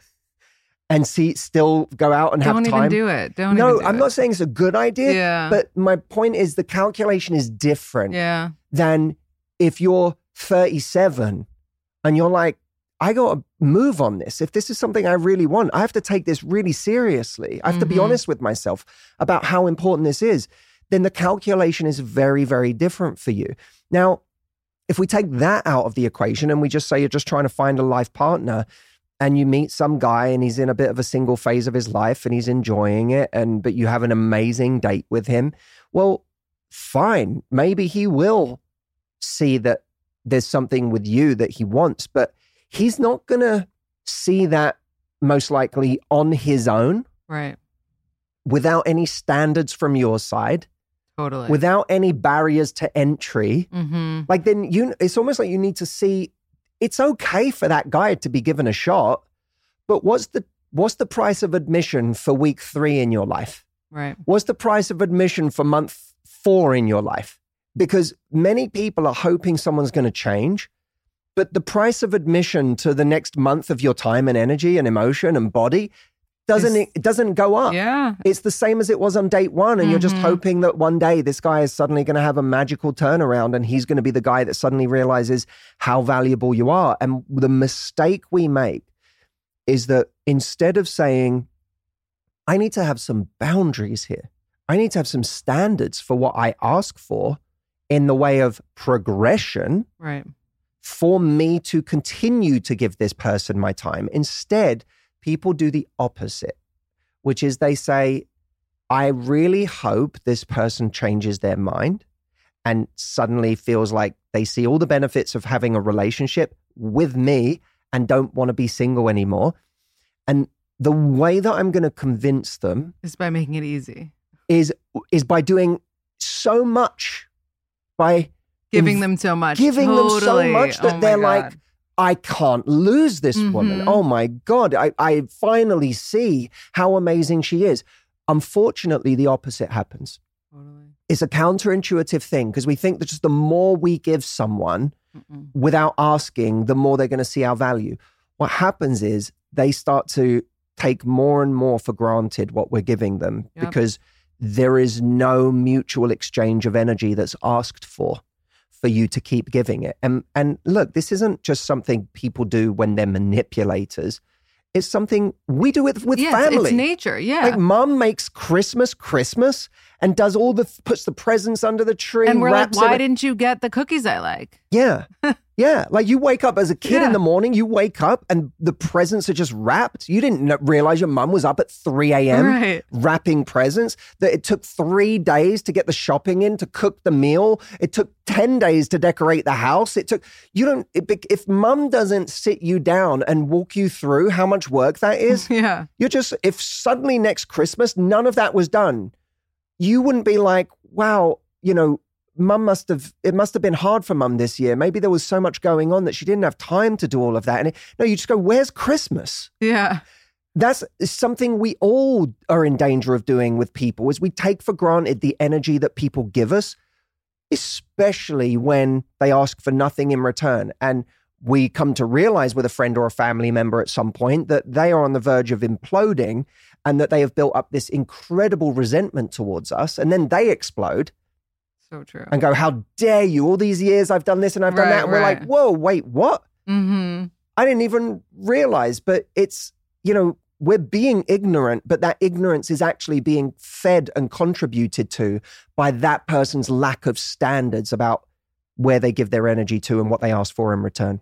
and see still go out and Don't have even time. do it. Don't no, even do I'm it. not saying it's a good idea, Yeah. but my point is the calculation is different Yeah. than if you're thirty-seven and you're like, I got to move on this. If this is something I really want, I have to take this really seriously. I have to be Mhm. honest with myself about how important this is. Then the calculation is very, very different for you. Now, if we take that out of the equation and we just say you're just trying to find a life partner and you meet some guy and he's in a bit of a single phase of his life and he's enjoying it, and but you have an amazing date with him, well, fine. Maybe he will see that there's something with you that he wants, but he's not going to see that most likely on his own Right. without any standards from your side, Totally. without any barriers to entry. Mm-hmm. Like then you, it's almost like you need to see, it's okay for that guy to be given a shot, but what's the, what's the price of admission for week three in your life? Right. What's the price of admission for month four in your life? Because many people are hoping someone's going to change, but the price of admission to the next month of your time and energy and emotion and body doesn't, It's- it doesn't go up. Yeah. It's the same as it was on date one. And you're just Mhm. hoping that one day this guy is suddenly going to have a magical turnaround and he's going to be the guy that suddenly realizes how valuable you are. And the mistake we make is that instead of saying, I need to have some boundaries here, I need to have some standards for what I ask for in the way of progression Right. for me to continue to give this person my time. Instead, people do the opposite, which is they say, I really hope this person changes their mind and suddenly feels like they see all the benefits of having a relationship with me and don't want to be single anymore. And the way that I'm going to convince them Just by making it easy. is, is by doing so much, by Giving inv- them so much. giving them so Totally. much that Oh my they're God. like, I can't lose this woman. Mhm. Oh my God. I, I finally see how amazing she is. Unfortunately, the opposite happens. Totally. It's a counterintuitive thing because we think that just the more we give someone Mm-mm. without asking, the more they're going to see our value. What happens is they start to take more and more for granted what we're giving them Yep. because there is no mutual exchange of energy that's asked for. For you to keep giving it. And and look, this isn't just something people do when they're manipulators. It's something we do with, with yeah, family. It's, it's nature, yeah. Like mom makes Christmas Christmas and does all the, puts the presents under the tree. And we're like, wraps why it. didn't you get the cookies I like? Yeah. Yeah. Like you wake up as a kid Yeah. in the morning, you wake up and the presents are just wrapped. You didn't kn- realize your mum was up at three a.m. Right. wrapping presents, that it took three days to get the shopping in, to cook the meal. It took ten days to decorate the house. It took, you don't, it, if mum doesn't sit you down and walk you through how much work that is, Yeah. you're just, if suddenly next Christmas, none of that was done, you wouldn't be like, wow, you know, mum must have, it must have been hard for mum this year. Maybe there was so much going on that she didn't have time to do all of that. And it, no, you just go, where's Christmas? Yeah. That's something we all are in danger of doing with people, is we take for granted the energy that people give us, especially when they ask for nothing in return. And we come to realize with a friend or a family member at some point that they are on the verge of imploding and that they have built up this incredible resentment towards us. And then they explode. So true. And go, how dare you? All these years I've done this and I've done Right, that. And we're right. like, whoa, wait, what? Mm-hmm. I didn't even realize. But it's, you know, we're being ignorant, but that ignorance is actually being fed and contributed to by that person's lack of standards about where they give their energy to and what they ask for in return.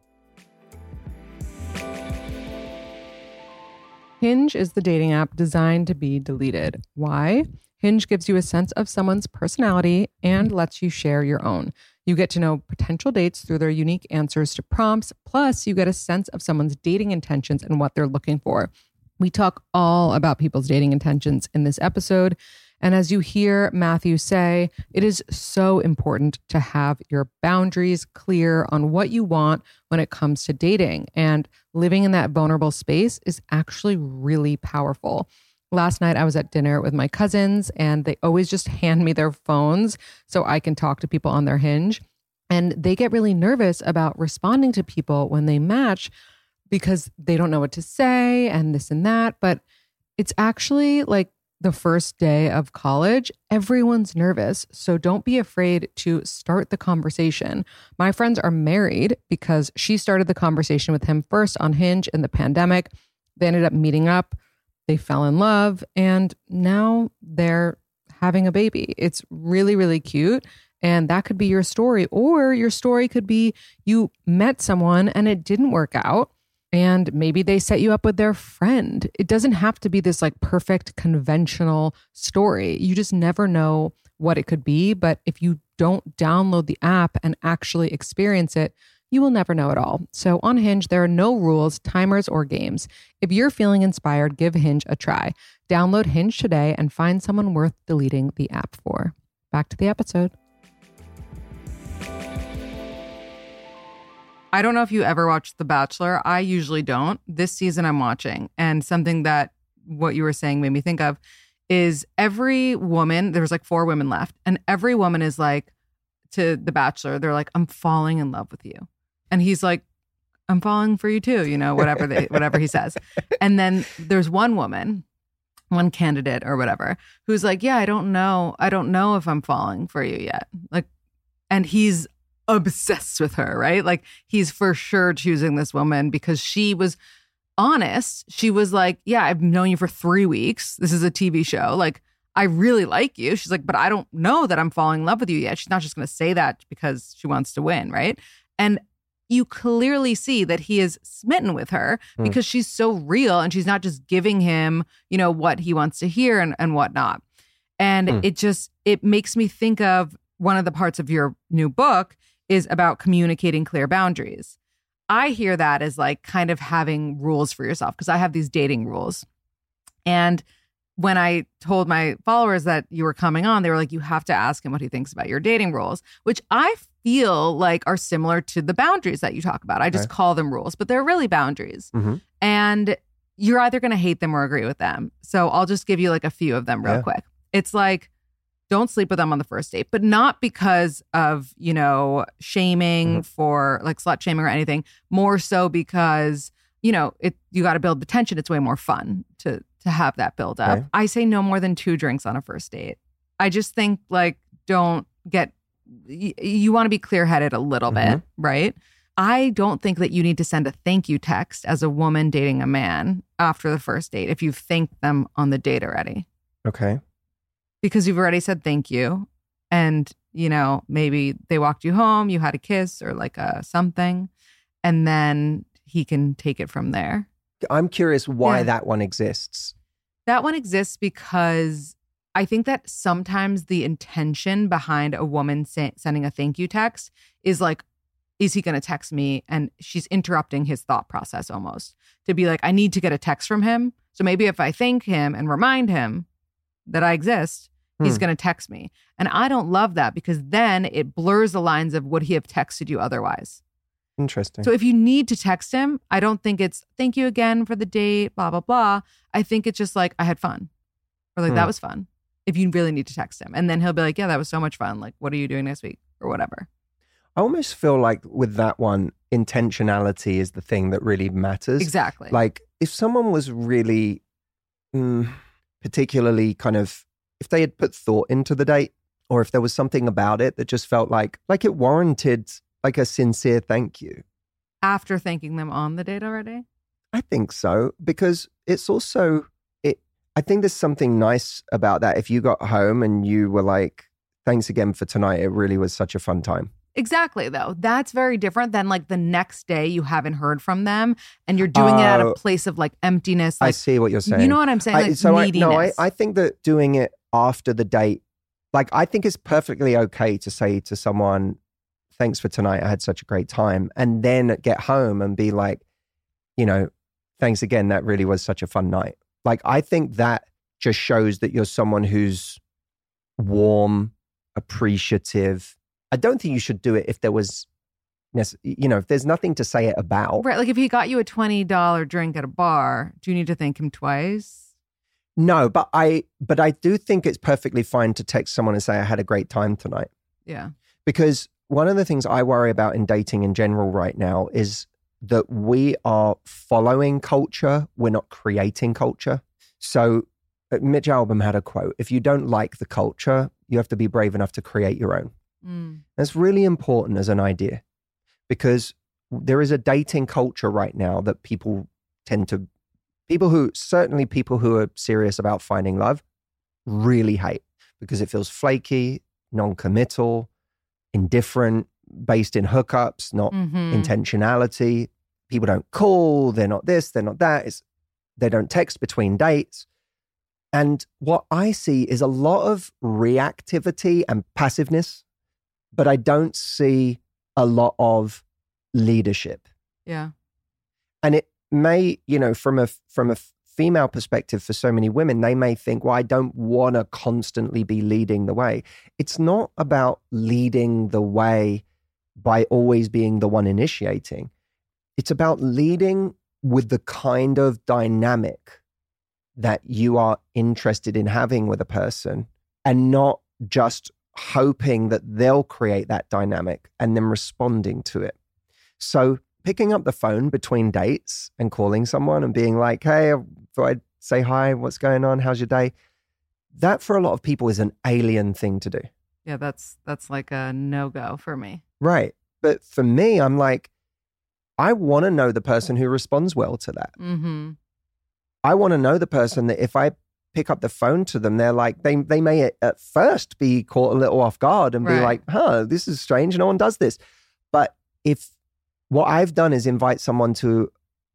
Hinge is the dating app designed to be deleted. Why? Hinge gives you a sense of someone's personality and lets you share your own. You get to know potential dates through their unique answers to prompts. Plus, you get a sense of someone's dating intentions and what they're looking for. We talk all about people's dating intentions in this episode. And as you hear Matthew say, it is so important to have your boundaries clear on what you want when it comes to dating. And living in that vulnerable space is actually really powerful. Last night, I was at dinner with my cousins, and they always just hand me their phones so I can talk to people on their Hinge. And they get really nervous about responding to people when they match because they don't know what to say and this and that. But it's actually like the first day of college. Everyone's nervous. So don't be afraid to start the conversation. My friends are married because she started the conversation with him first on Hinge in the pandemic. They ended up meeting up. They fell in love, and now they're having a baby. It's really, really cute. And that could be your story. Or your story could be you met someone and it didn't work out, and maybe they set you up with their friend. It doesn't have to be this like perfect conventional story. You just never know what it could be. But if you don't download the app and actually experience it, you will never know it all. So on Hinge, there are no rules, timers, or games. If you're feeling inspired, give Hinge a try. Download Hinge today and find someone worth deleting the app for. Back to the episode. I don't know if you ever watched The Bachelor. I usually don't. This season I'm watching. And something that what you were saying made me think of is every woman, there's like four women left, and every woman is like, to The Bachelor, they're like, I'm falling in love with you. And he's like, I'm falling for you too, you know, whatever they, whatever he says. And then there's one woman, one candidate or whatever, who's like, yeah, I don't know. I don't know if I'm falling for you yet. Like, and he's obsessed with her, right? Like he's for sure choosing this woman because she was honest. She was like, yeah, I've known you for three weeks. This is a T V show. Like, I really like you. She's like, but I don't know that I'm falling in love with you yet. She's not just going to say that because she wants to win, right? And you clearly see that he is smitten with her mm. because she's so real and she's not just giving him, you know, what he wants to hear and, and whatnot. And mm. it just, it makes me think of one of the parts of your new book is about communicating clear boundaries. I hear that as like kind of having rules for yourself because I have these dating rules. And when I told my followers that you were coming on, they were like, you have to ask him what he thinks about your dating rules, which I feel like are similar to the boundaries that you talk about. I just right. call them rules, but they're really boundaries. Mm-hmm. And you're either going to hate them or agree with them. So I'll just give you like a few of them real yeah. quick. It's like, don't sleep with them on the first date, but not because of, you know, shaming mm-hmm. for like slut shaming or anything, more so because, you know, it you got to build the tension. It's way more fun to to have that build up. Okay. I say no more than two drinks on a first date. I just think like don't get, y- you want to be clear headed a little mm-hmm. bit, right? I don't think that you need to send a thank you text as a woman dating a man after the first date if you've thanked them on the date already. Okay. Because you've already said thank you. And, you know, maybe they walked you home, you had a kiss or like a something, and then he can take it from there. I'm curious why Yeah. that one exists. That one exists because I think that sometimes the intention behind a woman sa- sending a thank you text is like, is he going to text me? And she's interrupting his thought process almost to be like, I need to get a text from him. So maybe if I thank him and remind him that I exist, Hmm. he's going to text me. And I don't love that because then it blurs the lines of would he have texted you otherwise. Interesting. So if you need to text him, I don't think it's thank you again for the date, blah, blah, blah. I think it's just like, I had fun. Or like, Hmm. that was fun. If you really need to text him. And then he'll be like, yeah, that was so much fun. Like, what are you doing next week? Or whatever. I almost feel like with that one, intentionality is the thing that really matters. Exactly. Like if someone was really mm, particularly kind of, if they had put thought into the date, or if there was something about it that just felt like, like it warranted like a sincere thank you. After thanking them on the date already? I think so, because it's also, it. I think there's something nice about that. If you got home and you were like, thanks again for tonight, it really was such a fun time. Exactly, though. That's very different than like the next day you haven't heard from them and you're doing it at a Oh. place of like emptiness. Like, I see what you're saying. you know what I'm saying? I, Like so I, neediness. no, I, I think that doing it after the date, like I think it's perfectly okay to say to someone, thanks for tonight, I had such a great time. And then get home and be like, you know, thanks again, that really was such a fun night. Like I think that just shows that you're someone who's warm, appreciative. I don't think you should do it if there was, nece- you know, if there's nothing to say it about. Right. Like if he got you a twenty dollars drink at a bar, do you need to thank him twice? No, but I, but I do think it's perfectly fine to text someone and say, I had a great time tonight. Yeah. Because one of the things I worry about in dating in general right now is that we are following culture. We're not creating culture. So uh, Mitch Albom had a quote, if you don't like the culture, you have to be brave enough to create your own. Mm. That's really important as an idea because there is a dating culture right now that people tend to, people who, certainly people who are serious about finding love really hate because it feels flaky, non-committal, indifferent, based in hookups, not Mhm. intentionality. People don't call, they're not this, they're not that. It's, they don't text between dates. And what I see is a lot of reactivity and passiveness, but I don't see a lot of leadership. Yeah. And it may, you know, from a from a female perspective for so many women, they may think, well, I don't want to constantly be leading the way. It's not about leading the way by always being the one initiating. It's about leading with the kind of dynamic that you are interested in having with a person and not just hoping that they'll create that dynamic and then responding to it. So picking up the phone between dates and calling someone and being like, hey, I thought I'd say hi, what's going on? How's your day? That for a lot of people is an alien thing to do. Yeah, that's that's like a no-go for me. Right. But for me, I'm like, I want to know the person who responds well to that. Mm-hmm. I want to know the person that if I pick up the phone to them, they're like, they they may at first be caught a little off guard and be Right. like, huh, this is strange. No one does this. But if what I've done is invite someone to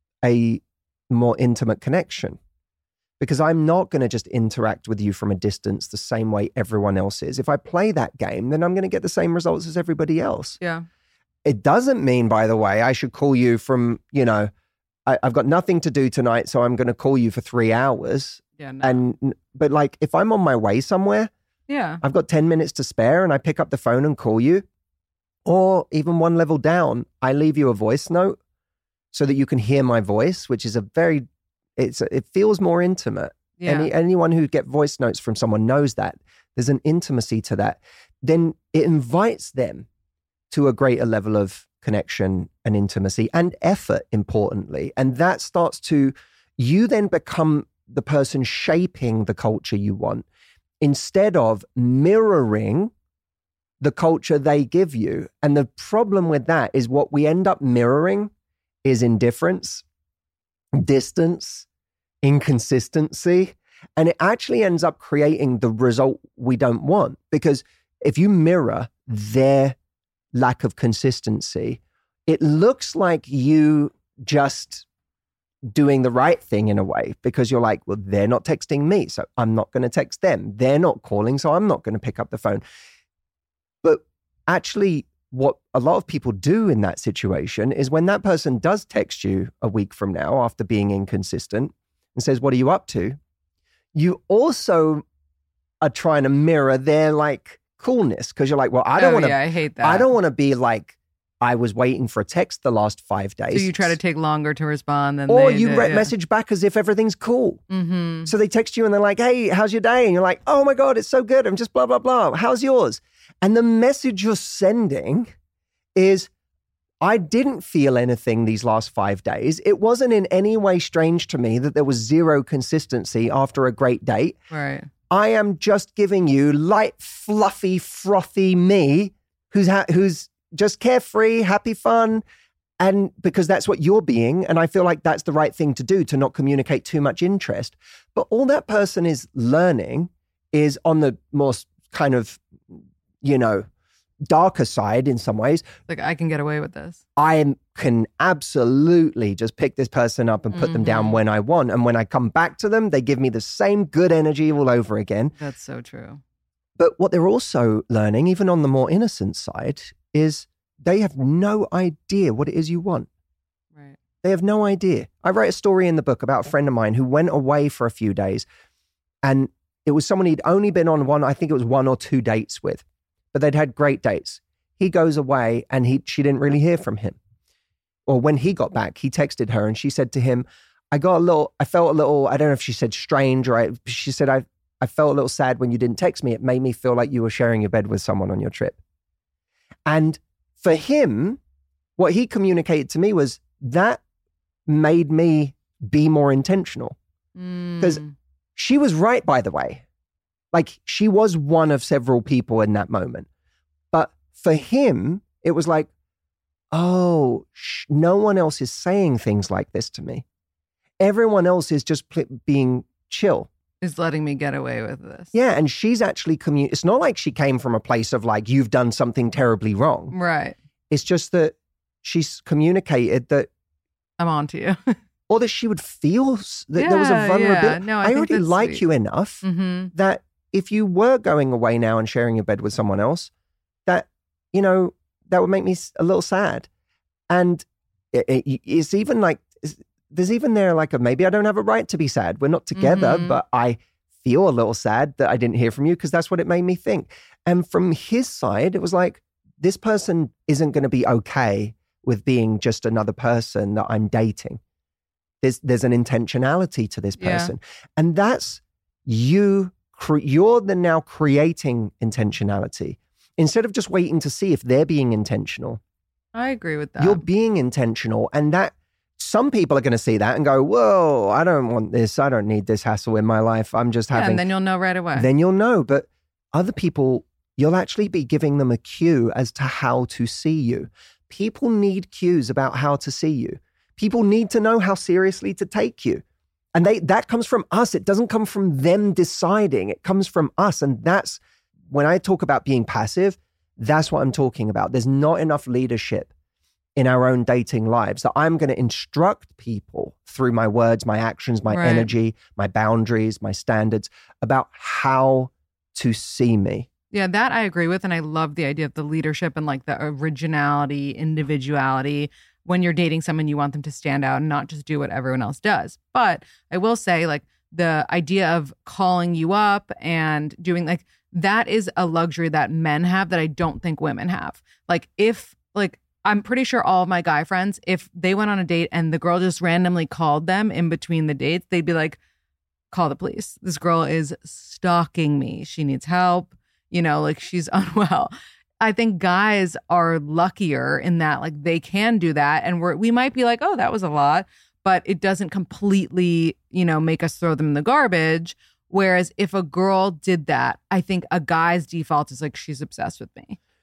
a more intimate connection, because I'm not going to just interact with you from a distance the same way everyone else is. If I play that game, then I'm going to get the same results as everybody else. Yeah. It doesn't mean, by the way, I should call you from, you know, I, I've got nothing to do tonight, so I'm going to call you for three hours. Yeah. No. And, but like, if I'm on my way somewhere, yeah. I've got ten minutes to spare and I pick up the phone and call you, or even one level down, I leave you a voice note so that you can hear my voice, which is a very, it's, it feels more intimate. Yeah. Any, anyone who get voice notes from someone knows that there's an intimacy to that. Then it invites them to a greater level of connection and intimacy and effort, importantly. And that starts to, you then become the person shaping the culture you want instead of mirroring the culture they give you. And the problem with that is what we end up mirroring is indifference, distance, inconsistency. And it actually ends up creating the result we don't want. Because if you mirror their lack of consistency, it looks like you just doing the right thing in a way, because you're like, well, they're not texting me, so I'm not going to text them. They're not calling, so I'm not going to pick up the phone. But actually, what a lot of people do in that situation is when that person does text you a week from now after being inconsistent and says, what are you up to? You also are trying to mirror their like coolness, because you're like, well, I don't oh, want to, yeah, I hate that. I don't want to be like, I was waiting for a text the last five days. So you try to take longer to respond than Or they you did, re- yeah. message back as if everything's cool. Mm-hmm. So they text you and they're like, hey, how's your day? And you're like, oh my God, it's so good. I'm just blah, blah, blah. How's yours? And the message you're sending is, I didn't feel anything these last five days. It wasn't in any way strange to me that there was zero consistency after a great date. Right. I am just giving you light, fluffy, frothy me who's ha- who's just carefree, happy, fun. And because that's what you're being. And I feel like that's the right thing to do, to not communicate too much interest. But all that person is learning is on the more kind of, you know, darker side in some ways. Like, I can get away with this. I can absolutely just pick this person up and put mm-hmm. them down when I want. And when I come back to them, they give me the same good energy all over again. That's so true. But what they're also learning, even on the more innocent side, is they have no idea what it is you want. Right. They have no idea. I write a story in the book about a friend of mine who went away for a few days, and it was someone he'd only been on one, I think it was one or two dates with, but they'd had great dates. He goes away and he she didn't really hear from him. Or when he got back, he texted her and she said to him, I got a little, I felt a little, I don't know if she said strange or I, she said, I, I felt a little sad when you didn't text me. It made me feel like you were sharing your bed with someone on your trip. And for him, what he communicated to me was that made me be more intentional. Because mm. she was right, by the way. Like, she was one of several people in that moment. But for him, it was like, oh, sh- no one else is saying things like this to me. Everyone else is just pl- being chill. Is letting me get away with this. Yeah, and she's actually commun- it's not like she came from a place of like, you've done something terribly wrong. Right. It's just that she's communicated that I'm on to you. Or that she would feel that yeah, there was a vulnerability. Yeah. No, I, I already like sweet. you enough mm-hmm. that if you were going away now and sharing your bed with someone else, that, you know, that would make me a little sad. And it, it, it's even like, there's even there like a, maybe I don't have a right to be sad. We're not together, mm-hmm. but I feel a little sad that I didn't hear from you because that's what it made me think. And from his side, it was like, this person isn't going to be okay with being just another person that I'm dating. There's there's an intentionality to this person. Yeah. And that's you, cre- you're the now creating intentionality. Instead of just waiting to see if they're being intentional. I agree with that. You're being intentional. And that some people are going to see that and go, whoa, I don't want this. I don't need this hassle in my life. I'm just having. Yeah, and then you'll know right away. Then you'll know. But other people, you'll actually be giving them a cue as to how to see you. People need cues about how to see you. People need to know how seriously to take you. And they that comes from us. It doesn't come from them deciding. It comes from us. And that's, when I talk about being passive, that's what I'm talking about. There's not enough leadership in our own dating lives that I'm going to instruct people through my words, my actions, my right. energy, my boundaries, my standards about how to see me. Yeah, that I agree with. And I love the idea of the leadership and like the originality, individuality. When you're dating someone, you want them to stand out and not just do what everyone else does. But I will say, like, the idea of calling you up and doing like, that is a luxury that men have that I don't think women have. Like, if, like, I'm pretty sure all of my guy friends, if they went on a date and the girl just randomly called them in between the dates, they'd be like, call the police. This girl is stalking me. She needs help. You know, like, she's unwell. I think guys are luckier in that, like, they can do that. And we're, we might be like, oh, that was a lot, but it doesn't completely, you know, make us throw them in the garbage. Whereas if a girl did that, I think a guy's default is like, she's obsessed with me.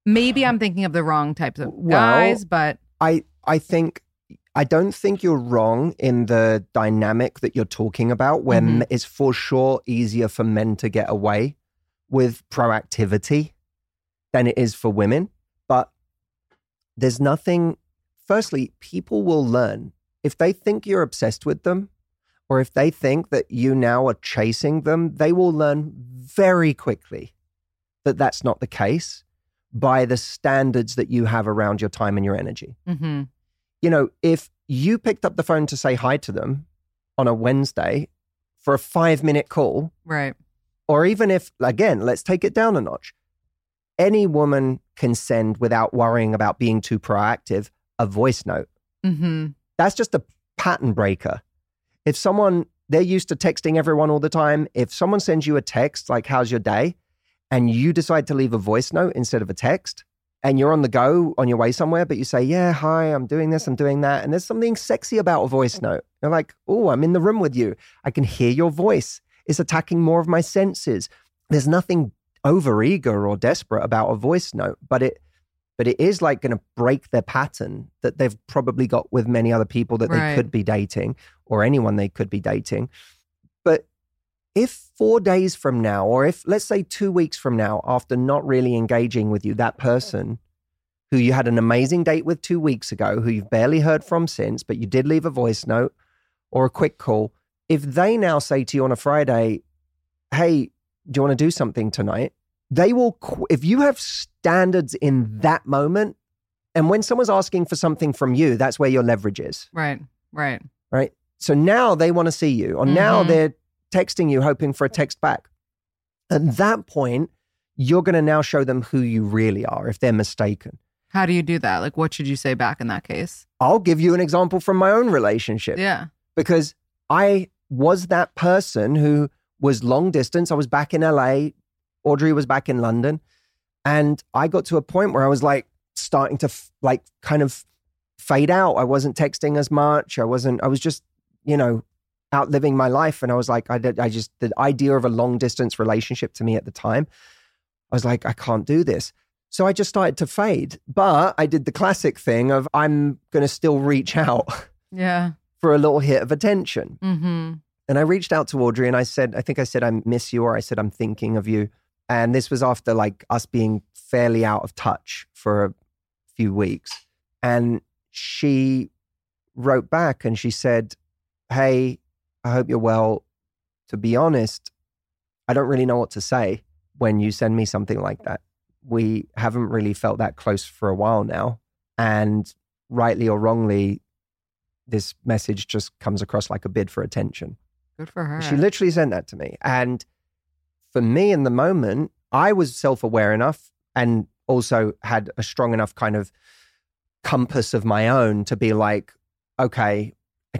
Maybe I'm thinking of the wrong types of Well, guys, but I I think I don't think you're wrong in the dynamic that you're talking about, where Mhm. it's for sure easier for men to get away with proactivity than it is for women. But there's nothing, firstly, people will learn. If they think you're obsessed with them, or if they think that you now are chasing them, they will learn very quickly that that's not the case by the standards that you have around your time and your energy. hmm You know, if you picked up the phone to say hi to them on a Wednesday for a five minute call, right. or even if, again, let's take it down a notch, any woman can send, without worrying about being too proactive, a voice note. hmm That's just a pattern breaker. If someone, they're used to texting everyone all the time. If someone sends you a text like, how's your day? And you decide to leave a voice note instead of a text, and you're on the go on your way somewhere, but you say, yeah, hi, I'm doing this, I'm doing that. And there's something sexy about a voice note. You're like, oh, I'm in the room with you. I can hear your voice. It's attacking more of my senses. There's nothing over-eager or desperate about a voice note, but it but it is like going to break their pattern that they've probably got with many other people that Right. they could be dating, or anyone they could be dating. But if four days from now, or if, let's say, two weeks from now, after not really engaging with you, that person who you had an amazing date with two weeks ago, who you've barely heard from since, but you did leave a voice note or a quick call, if they now say to you on a Friday, hey, do you want to do something tonight? They will, qu- if you have standards in that moment, and when someone's asking for something from you, that's where your leverage is, Right. Right. right? So now they want to see you, or now Mhm. they're texting you, hoping for a text back. At that point, you're going to now show them who you really are if they're mistaken. How do you do that? Like, what should you say back in that case? I'll give you an example from my own relationship. Yeah. Because I was that person who was long distance. I was back in L A. Audrey was back in London. And I got to a point where I was like starting to f- like kind of fade out. I wasn't texting as much. I wasn't, I was just, you know, out living my life. And I was like, I did, I just, the idea of a long distance relationship to me at the time, I was like, I can't do this. So I just started to fade. But I did the classic thing of I'm going to still reach out Yeah. for a little hit of attention. Mm-hmm. And I reached out to Audrey and I said, I think I said, I miss you, or I said, I'm thinking of you. And this was after like us being fairly out of touch for a few weeks. And she wrote back and she said, hey, I hope you're well. To be honest, I don't really know what to say when you send me something like that. We haven't really felt that close for a while now. And rightly or wrongly, this message just comes across like a bid for attention. Good for her. She literally sent that to me. And for me in the moment, I was self-aware enough and also had a strong enough kind of compass of my own to be like, okay,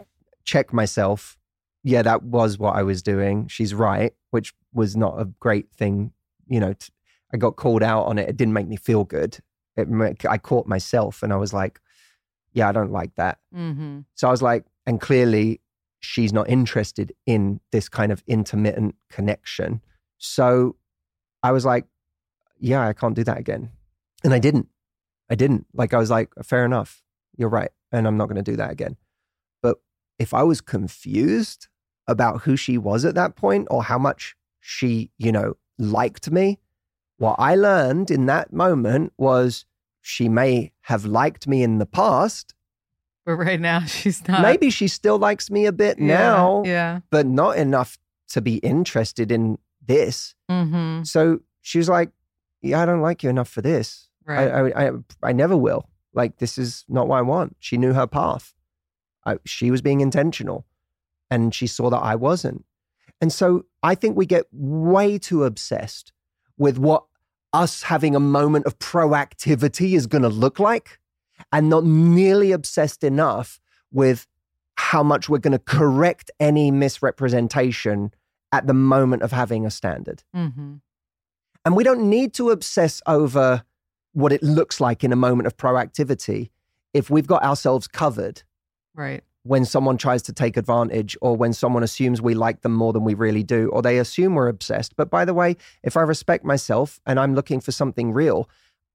check myself. Yeah, that was what I was doing. She's right, which was not a great thing. You know, t- I got called out on it. It didn't make me feel good. It, ma- I caught myself and I was like, yeah, I don't like that. Mm-hmm. So I was like, and clearly she's not interested in this kind of intermittent connection. So I was like, yeah, I can't do that again. And I didn't. I didn't. Like, I was like, fair enough. You're right. And I'm not going to do that again. But if I was confused about who she was at that point or how much she, you know, liked me, what I learned in that moment was she may have liked me in the past. But right now she's not. Maybe she still likes me a bit Yeah, now, Yeah. but not enough to be interested in this. Mm-hmm. So she was like, yeah, I don't like you enough for this. Right. I, I, I, I never will. Like, this is not what I want. She knew her path. I, she was being intentional and she saw that I wasn't. And so I think we get way too obsessed with what us having a moment of proactivity is going to look like, and not nearly obsessed enough with how much we're going to correct any misrepresentation at the moment of having a standard. Mm-hmm. And we don't need to obsess over what it looks like in a moment of proactivity if we've got ourselves covered Right. when someone tries to take advantage, or when someone assumes we like them more than we really do, or they assume we're obsessed. But by the way, if I respect myself and I'm looking for something real,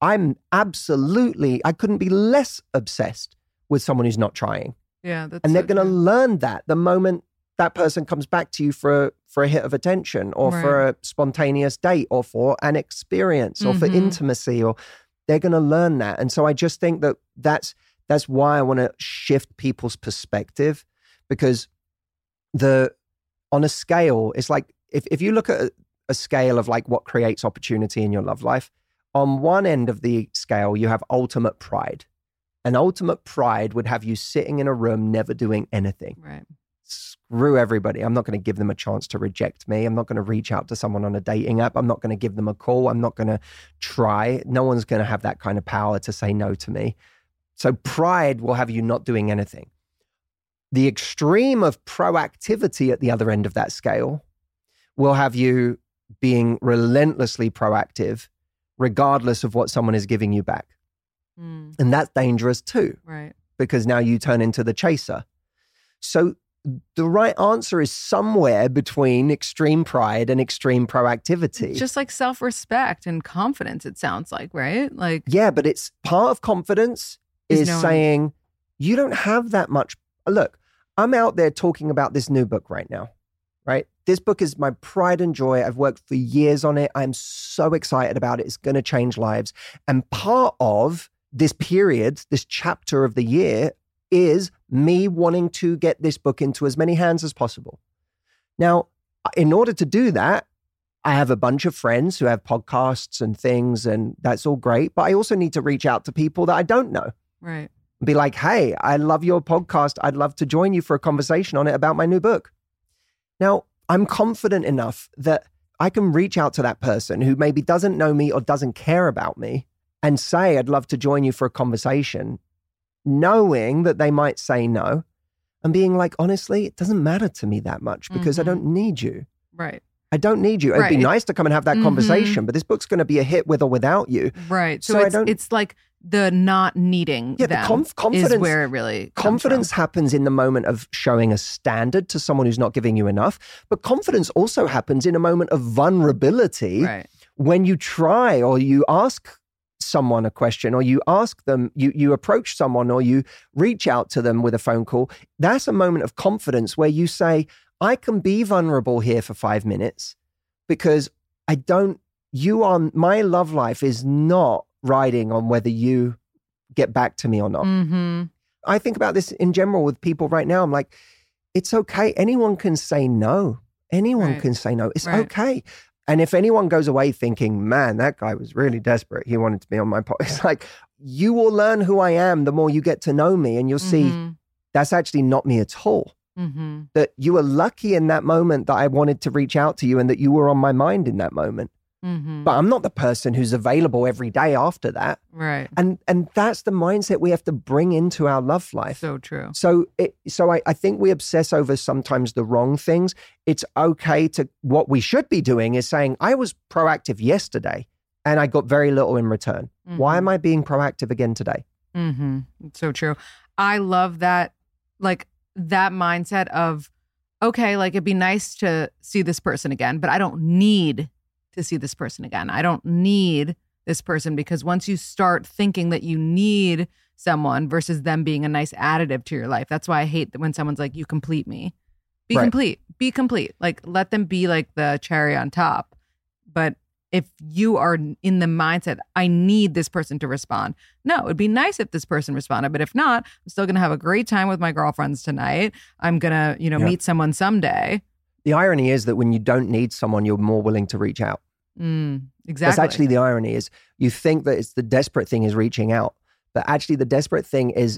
I'm absolutely, I couldn't be less obsessed with someone who's not trying. Yeah. That's And they're so going to true. learn that the moment that person comes back to you for a, for a hit of attention or for a spontaneous date or for an experience or for Mhm. intimacy, or they're going to learn that. And so I just think that that's, that's why I want to shift people's perspective, because the, on a scale, it's like, if, if you look at a, a scale of like what creates opportunity in your love life, on one end of the scale, you have ultimate pride. And ultimate pride would have you sitting in a room, never doing anything. Right. Screw everybody. I'm not going to give them a chance to reject me. I'm not going to reach out to someone on a dating app. I'm not going to give them a call. I'm not going to try. No one's going to have that kind of power to say no to me. So pride will have you not doing anything. The extreme of proactivity at the other end of that scale will have you being relentlessly proactive, regardless of what someone is giving you back. Mm. And that's dangerous too, Right. because now you turn into the chaser. So the right answer is somewhere between extreme pride and extreme proactivity. It's just like self-respect and confidence, it sounds like, right? Like, Yeah, but it's part of confidence Is is knowing- saying you don't have that much. Look, I'm out there talking about this new book right now, right? This book is my pride and joy. I've worked for years on it. I'm so excited about it. It's going to change lives. And part of this period, this chapter of the year, is me wanting to get this book into as many hands as possible. Now, in order to do that, I have a bunch of friends who have podcasts and things, and that's all great. But I also need to reach out to people that I don't know. right. Be like, hey, I love your podcast. I'd love to join you for a conversation on it about my new book. Now, I'm confident enough that I can reach out to that person who maybe doesn't know me or doesn't care about me and say, I'd love to join you for a conversation, knowing that they might say no, and being like, honestly, it doesn't matter to me that much because I Mhm. don't need you. Right. I don't need you. It'd be Right. nice to come and have that Mhm. conversation, but this book's going to be a hit with or without you. Right. So, So I it's don't- it's like the not needing Yeah, the them conf- confidence- is where it really comes Confidence happens in the moment of showing a standard to someone who's not giving you enough. But confidence also happens in a moment of vulnerability from. Right. when you try or you ask someone a question or you ask them, you, you approach someone or you reach out to them with a phone call. That's a moment of confidence where you say, I can be vulnerable here for five minutes because I don't, you are, my love life is not riding on whether you get back to me or not. Mm-hmm. I think about this in general with people right now. I'm like, it's okay. Anyone can say no. Anyone Right. can say no. It's Right. okay. And if anyone goes away thinking, man, that guy was really desperate, he wanted to be on my podcast, it's like, you will learn who I am the more you get to know me, and you'll see Mhm. that's actually not me at all. Mm-hmm. That you were lucky in that moment that I wanted to reach out to you and that you were on my mind in that moment. Mm-hmm. But I'm not the person who's available every day after that. Right. And and that's the mindset we have to bring into our love life. So true. So it, so I, I think we obsess over sometimes the wrong things. It's okay to, what we should be doing is saying, I was proactive yesterday and I got very little in return. Why am I being proactive again today? Mm-hmm. It's so true. I love that, like that mindset of, okay, like it'd be nice to see this person again, but I don't need to see this person again. I don't need this person, because once you start thinking that you need someone versus them being a nice additive to your life, that's why I hate that when someone's like, you complete me. Be Right. complete. Be complete. Like let them be like the cherry on top. But if you are in the mindset, I need this person to respond. No, it'd be nice if this person responded, but if not, I'm still going to have a great time with my girlfriends tonight. I'm going to, you know, Yeah. meet someone someday. The irony is that when you don't need someone, you're more willing to reach out. Mm, exactly. That's actually the irony, is you think that it's the desperate thing is reaching out, but actually the desperate thing is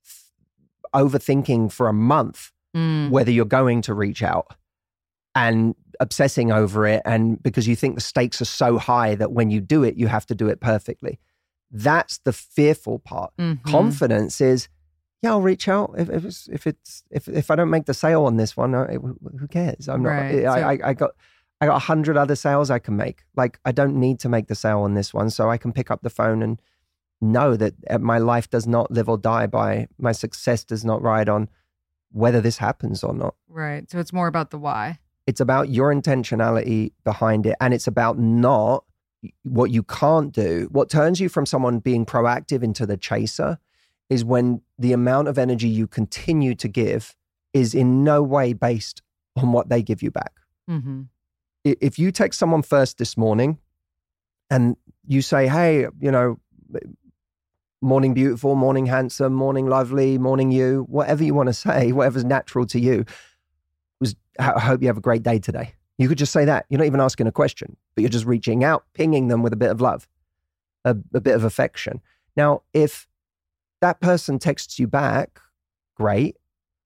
f- overthinking for a month Mm, whether you're going to reach out and obsessing over it, and because you think the stakes are so high that when you do it, you have to do it perfectly. That's the fearful part. mhm. Confidence is, yeah, I'll reach out if if it's, if it's if if I don't make the sale on this one, I, who cares? I'm not. Right. I, So- I I got I got a hundred other sales I can make. Like I don't need to make the sale on this one, so I can pick up the phone and know that uh, my life does not live or die by, my success does not ride on whether this happens or not. Right. So it's more about the why. It's about your intentionality behind it, and it's about not what you can't do, what turns you from someone being proactive into the chaser is when the amount of energy you continue to give is in no way based on what they give you back. Mm-hmm. If you text someone first this morning and you say, hey, you know, morning beautiful, morning handsome, morning lovely, morning you, whatever you want to say, whatever's natural to you, was I hope you have a great day today. You could just say that. You're not even asking a question, but you're just reaching out, pinging them with a bit of love, a, a bit of affection. Now, if that person texts you back, great.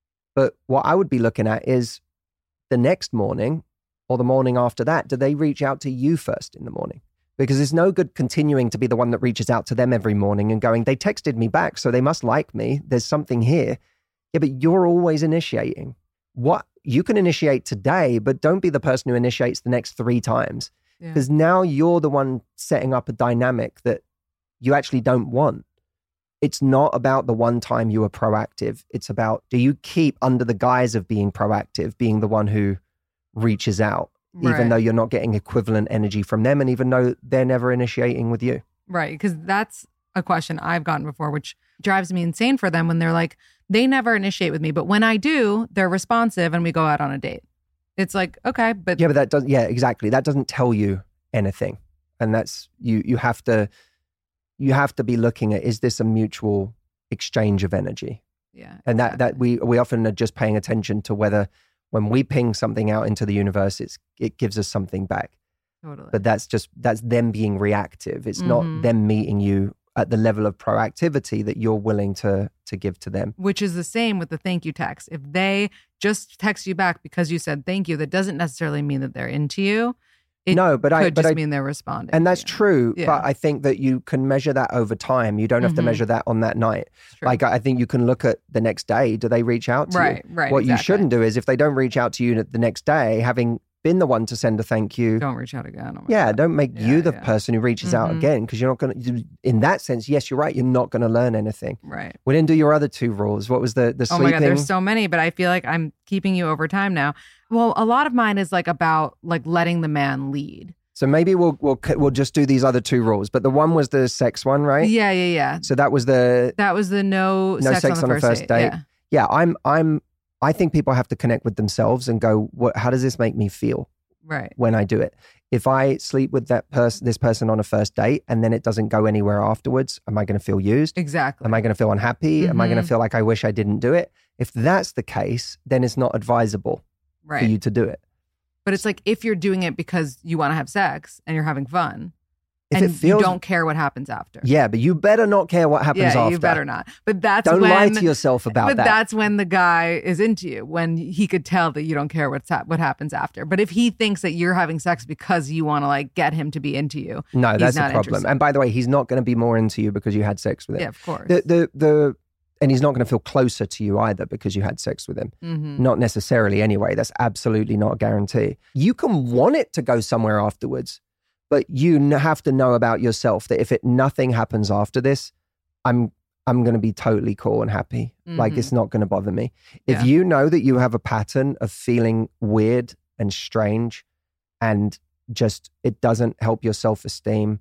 But what I would be looking at is the next morning or the morning after that, do they reach out to you first in the morning? Because it's no good continuing to be the one that reaches out to them every morning and going, they texted me back, so they must like me. There's something here. Yeah, but you're always initiating. What you can initiate today, but don't be the person who initiates the next three times. Because yeah. now you're the one setting up a dynamic that you actually don't want. It's not about the one time you were proactive. It's about, do you keep under the guise of being proactive, being the one who reaches out, right. even though you're not getting equivalent energy from them, and even though they're never initiating with you? Right. Because that's a question I've gotten before, which drives me insane for them when they're like, they never initiate with me, but when I do, they're responsive and we go out on a date. It's like, okay, but yeah, but that doesn't, yeah, exactly. That doesn't tell you anything. And that's, you, you have to, you have to be looking at, is this a mutual exchange of energy? Yeah. And exactly. that, that we, we often are just paying attention to whether when we ping something out into the universe, it's, it gives us something back. Totally. But that's just, that's them being reactive. It's Mm-hmm. not them meeting you at the level of proactivity that you're willing to to give to them. Which is the same with the thank you text. If they just text you back because you said thank you, that doesn't necessarily mean that they're into you. It no, but could I but just I, mean they're responding. And that's yeah. true. Yeah. But I think that you can measure that over time. You don't have Mm-hmm. to measure that on that night. True. Like I think you can look at the next day. Do they reach out to right, you? Right, What exactly. you shouldn't do is if they don't reach out to you the next day, having been the one to send a thank you. Don't reach out again. Oh my yeah, God. don't make Yeah, you the yeah. person who reaches out Mhm. again, because you're not going to, in that sense, yes, you're right. You're not going to learn anything. Right. We didn't do your other two rules. What was the, the Oh sleeping? my God, there's so many, but I feel like I'm keeping you over time now. Well, a lot of mine is like about like letting the man lead. So maybe we'll, we'll, we'll just do these other two rules. But the one was the sex one, right? Yeah, yeah, yeah. So that was the, That was the no, no sex, sex on the on first, the first date. Yeah. yeah, I'm, I'm, I think people have to connect with themselves and go, what, how does this make me feel Right. when I do it? If I sleep with that person, this person on a first date, and then it doesn't go anywhere afterwards, am I going to feel used? Exactly. Am I going to feel unhappy? Am I going to Mhm. feel like I wish I didn't do it? If that's the case, then it's not advisable Right. for you to do it. But it's like if you're doing it because you want to have sex and you're having fun If and it feels, you don't care what happens after. yeah, but you better not care what happens yeah, after. you better not. But that's Don't when, lie to yourself about but that. that's when the guy is into you, when he could tell that you don't care what's ha- what happens after. But if he thinks that you're having sex because you want to like get him to be into you, No, he's that's a not problem. interested. And by the way, he's not going to be more into you because you had sex with him. Yeah, of course. The the the, and he's not going to feel closer to you either because you had sex with him. Mhm. Not necessarily anyway. That's absolutely not a guarantee. You can want it to go somewhere afterwards, but you n- have to know about yourself that if it nothing happens after this, I'm I'm going to be totally cool and happy. Like Mhm. it's not going to bother me. If Yeah. you know that you have a pattern of feeling weird and strange and just it doesn't help your self-esteem,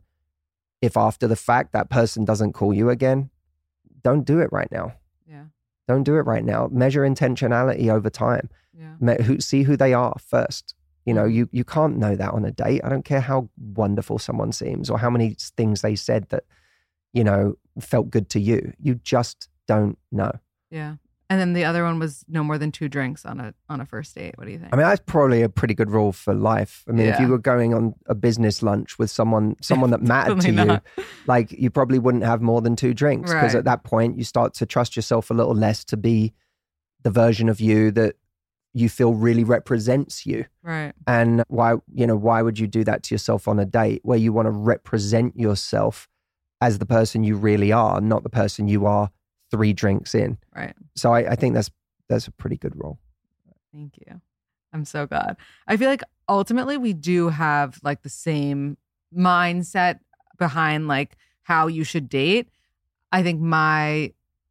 if after the fact that person doesn't call you again, don't do it right now. Yeah. Don't do it right now. Measure intentionality over time. Yeah. Me- who, see who they are first. You know, Mhm. you you can't know that on a date. I don't care how wonderful someone seems or how many things they said that, you know, felt good to you. You just don't know. Yeah. And then the other one was no more than two drinks on a on a first date. What do you think? I mean, that's probably a pretty good rule for life. I mean, if Yeah. you were going on a business lunch with someone someone that mattered to Definitely you, not. like you probably wouldn't have more than two drinks because Right. at that point you start to trust yourself a little less to be the version of you that you feel really represents you. Right. And why, you know, why would you do that to yourself on a date where you want to represent yourself as the person you really are, not the person you are three drinks in? Right. So I, I think that's that's a pretty good rule. Thank you. I'm so glad. I feel like ultimately we do have like the same mindset behind like how you should date. I think my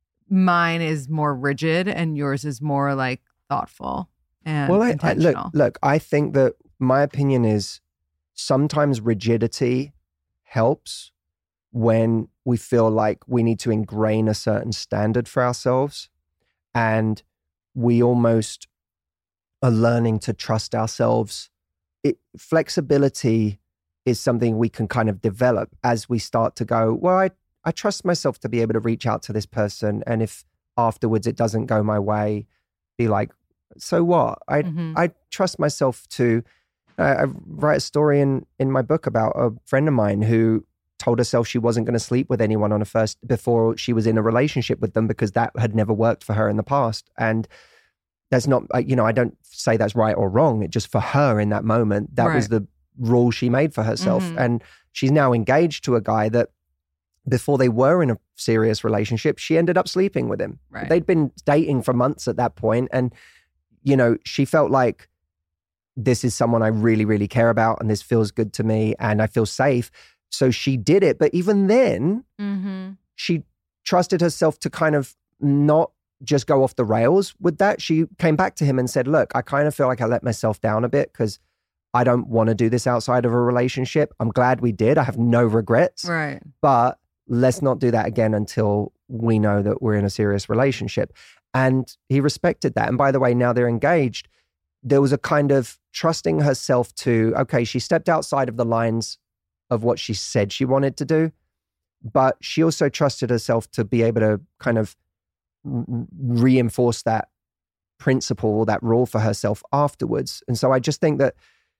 mine is more rigid and yours is more like thoughtful and Well, I, I intentional. look, look, I think that my opinion is sometimes rigidity helps when we feel like we need to ingrain a certain standard for ourselves, and we almost are learning to trust ourselves. It, flexibility is something we can kind of develop as we start to go, well, I, I trust myself to be able to reach out to this person. And if afterwards it doesn't go my way, be like, so what? I Mhm. I trust myself to, I, I write a story in, in my book about a friend of mine who told herself she wasn't going to sleep with anyone on a first before she was in a relationship with them because that had never worked for her in the past. And that's not, you know, I don't say that's right or wrong. It just for her in that moment, that was Right. the rule she made for herself. Mhm. And she's now engaged to a guy that before they were in a serious relationship, she ended up sleeping with him. Right. They'd been dating for months at that point, and, you know, she felt like this is someone I really, really care about, and this feels good to me, and I feel safe. So she did it. But even then, Mm-hmm. she trusted herself to kind of not just go off the rails with that. She came back to him and said, look, I kind of feel like I let myself down a bit because I don't want to do this outside of a relationship. I'm glad we did. I have no regrets, Right. but let's not do that again until we know that we're in a serious relationship. And he respected that. And by the way, now they're engaged. There was a kind of trusting herself to, okay, she stepped outside of the lines of what she said she wanted to do, but she also trusted herself to be able to kind of r- reinforce that principle or that rule for herself afterwards. And so I just think that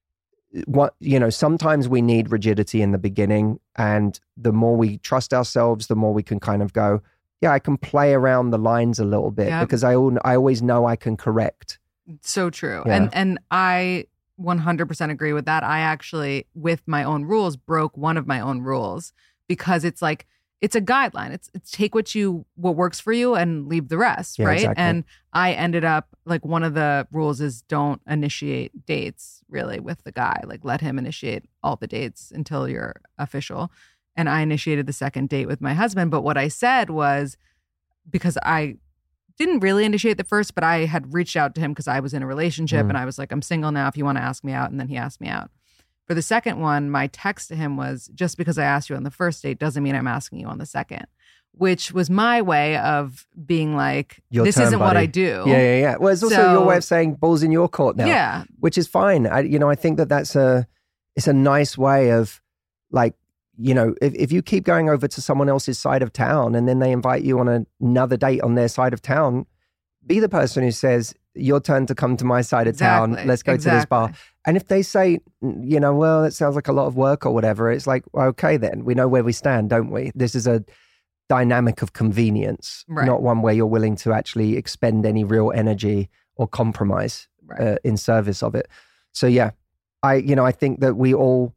what, you know, sometimes we need rigidity in the beginning, and the more we trust ourselves, the more we can kind of go, yeah, I can play around the lines a little bit Yep. because I, al- I always know I can correct. So true. Yeah. And and I one hundred percent agree with that. I actually, with my own rules, broke one of my own rules because it's like, it's a guideline. It's, it's take what you, what works for you and leave the rest. Yeah, right. exactly. And I ended up like, one of the rules is don't initiate dates really with the guy, like let him initiate all the dates until you're official. And I initiated the second date with my husband. But what I said was, because I didn't really initiate the first, but I had reached out to him because I was in a relationship Mm. and I was like, I'm single now if you want to ask me out. And then he asked me out. For the second one, my text to him was, just because I asked you on the first date doesn't mean I'm asking you on the second, which was my way of being like, Your this turn, isn't what buddy. I do. Yeah, yeah, yeah. Well, it's also So- your way of saying balls in your court now. Yeah. Which is fine. I, you know, I think that that's a, it's a nice way of like, you know, if, if you keep going over to someone else's side of town and then they invite you on a, another date on their side of town, be the person who says, your turn to come to my side of town. Exactly. Let's go to this bar. Exactly. And if they say, you know, well, it sounds like a lot of work or whatever, it's like, well, okay, then we know where we stand, don't we? This is a dynamic of convenience, Right. not one where you're willing to actually expend any real energy or compromise Right. uh, in service of it. So yeah, I, you know, I think that we all,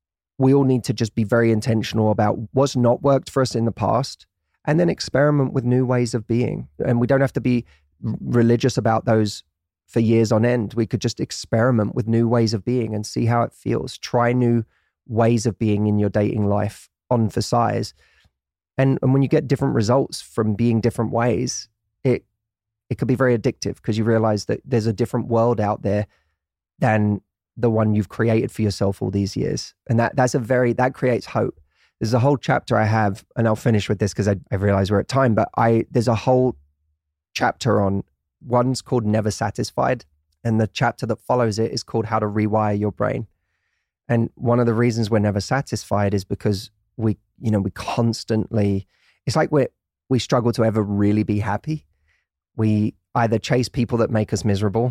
we all need to just be very intentional about what's not worked for us in the past and then experiment with new ways of being. And we don't have to be r- religious about those for years on end. We could just experiment with new ways of being and see how it feels. Try new ways of being in your dating life on for size. And, and when you get different results from being different ways, it it could be very addictive because you realize that there's a different world out there than the one you've created for yourself all these years. And that that's a very, that creates hope. There's a whole chapter I have, and I'll finish with this because I, I realize we're at time, but I there's a whole chapter on, one's called Never Satisfied, and the chapter that follows it is called How to Rewire Your Brain. And one of the reasons we're never satisfied is because we, you know, we constantly, it's like we we struggle to ever really be happy. We either chase people that make us miserable,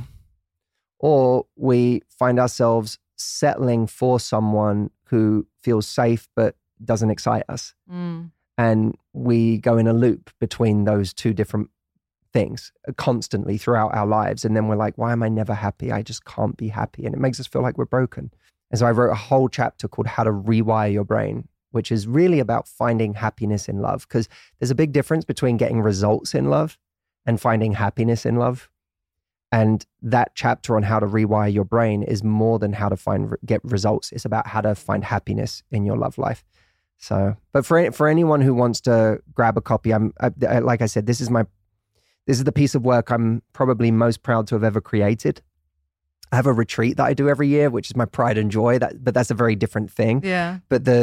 or we find ourselves settling for someone who feels safe but doesn't excite us. Mm. And we go in a loop between those two different things constantly throughout our lives. And then we're like, why am I never happy? I just can't be happy. And it makes us feel like we're broken. And so I wrote a whole chapter called How to Rewire Your Brain, which is really about finding happiness in love. Because there's a big difference between getting results in love and finding happiness in love. And that chapter on how to rewire your brain is more than how to find get results. It's about how to find happiness in your love life. So, but for for anyone who wants to grab a copy, I'm I, like I said, this is my this is the piece of work I'm probably most proud to have ever created. I have a retreat that I do every year, which is my pride and joy. That, but that's a very different thing. Yeah. But the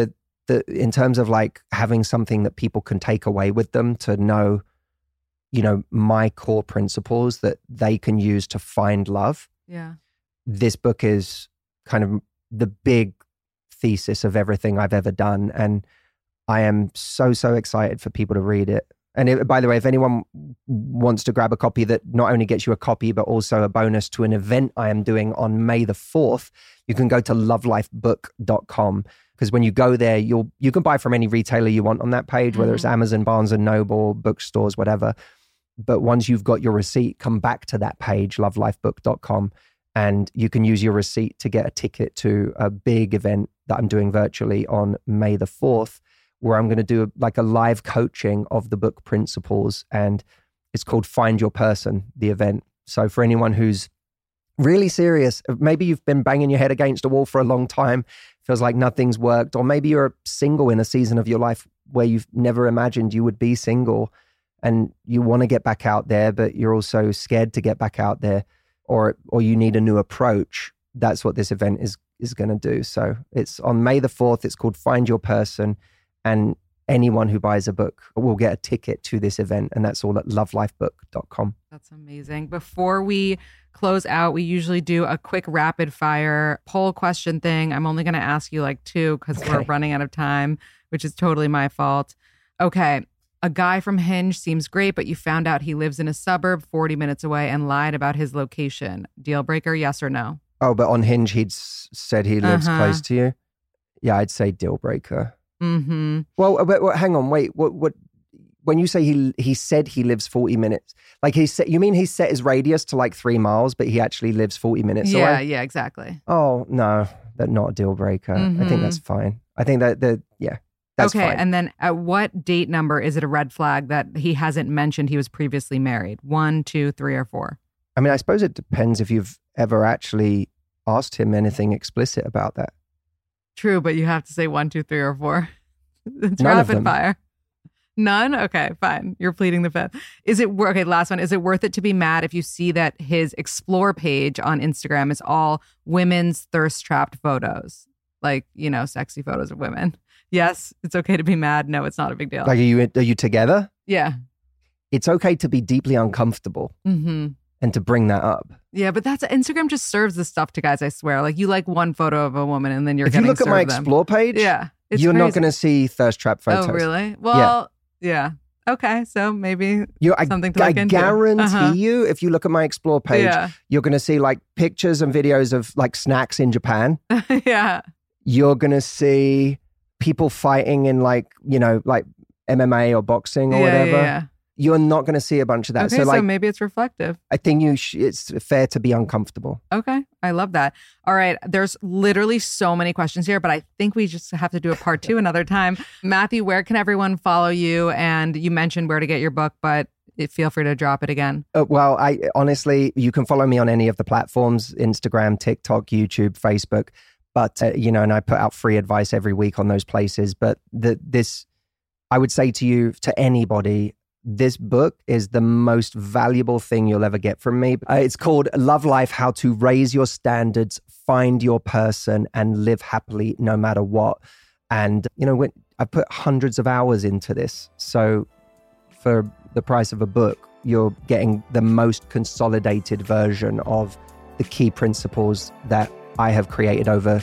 the in terms of like having something that people can take away with them to know, you know, my core principles that they can use to find love. Yeah. This book is kind of the big thesis of everything I've ever done. And I am so, so excited for people to read it. And it, by the way, if anyone wants to grab a copy that not only gets you a copy, but also a bonus to an event I am doing on May the fourth, you can go to love life book dot com. Because when you go there, you'll you can buy from any retailer you want on that page, whether mm-hmm. it's Amazon, Barnes and Noble, bookstores, whatever. But once you've got your receipt, come back to that page, love life book dot com, and you can use your receipt to get a ticket to a big event that I'm doing virtually on May the fourth, where I'm going to do like a live coaching of the book principles, and it's called Find Your Person, the event. So for anyone who's really serious, maybe you've been banging your head against a wall for a long time, feels like nothing's worked, or maybe you're single in a season of your life where you've never imagined you would be single, and you want to get back out there, but you're also scared to get back out there, or or you need a new approach. That's what this event is is going to do. So it's on May the fourth. It's called Find Your Person. And anyone who buys a book will get a ticket to this event. And that's all at love life book dot com. That's amazing. Before we close out, we usually do a quick rapid fire poll question thing. I'm only going to ask you like two because okay. we're running out of time, which is totally my fault. Okay. A guy from Hinge seems great, but you found out he lives in a suburb forty minutes away and lied about his location. Deal breaker, yes or no? Oh, but on Hinge, he'd s- said he lives uh-huh. close to you? Yeah, I'd say deal breaker. Mm-hmm. Well, but, but hang on, wait. What? What? When you say he he said he lives forty minutes, like he said, you mean he set his radius to like three miles, but he actually lives forty minutes yeah, away? Yeah, yeah, exactly. Oh no, that's not a deal breaker. Mm-hmm. I think that's fine. I think that the yeah, that's okay. fine. And then at what date number is it a red flag that he hasn't mentioned he was previously married? One, two, three, or four? I mean, I suppose it depends if you've ever actually asked him anything explicit about that. True, but you have to say one, two, three, or four. It's None of rapid them. fire. None? Okay, fine. You're pleading the fifth. Is it wor- okay? Last one. Is it worth it to be mad if you see that his explore page on Instagram is all women's thirst trapped photos, like, you know, sexy photos of women? Yes, it's okay to be mad. No, it's not a big deal. Like, are you are you together? Yeah. It's okay to be deeply uncomfortable Mm-hmm. and to bring that up. Yeah, but that's Instagram just serves this stuff to guys. I swear. Like, you like one photo of a woman and then you're If you getting look at my served them. explore page, Yeah, it's you're not crazy. going to see thirst trap photos. Oh, really? Well, yeah. Okay, so maybe You, I, something to I look into. guarantee Uh-huh. you, if you look at my explore page, Yeah. you're going to see like pictures and videos of like snacks in Japan. Yeah. You're going to see people fighting in like, you know, like M M A or boxing or Yeah, whatever. yeah, yeah. You're not going to see a bunch of that. Okay, so so, like, maybe it's reflective. I think you sh- it's fair to be uncomfortable. Okay, I love that. All right, there's literally so many questions here, but I think we just have to do a part two another time. Matthew, where can everyone follow you? And you mentioned where to get your book, but feel free to drop it again. Uh, well, I honestly, you can follow me on any of the platforms, Instagram, TikTok, YouTube, Facebook. But, uh, you know, and I put out free advice every week on those places. But the, this, I would say to you, to anybody, this book is the most valuable thing you'll ever get from me. Uh, it's called Love Life, How to Raise Your Standards, Find Your Person, and Live Happily No Matter What. And, you know, when, I put hundreds of hours into this. So for the price of a book, you're getting the most consolidated version of the key principles that I have created over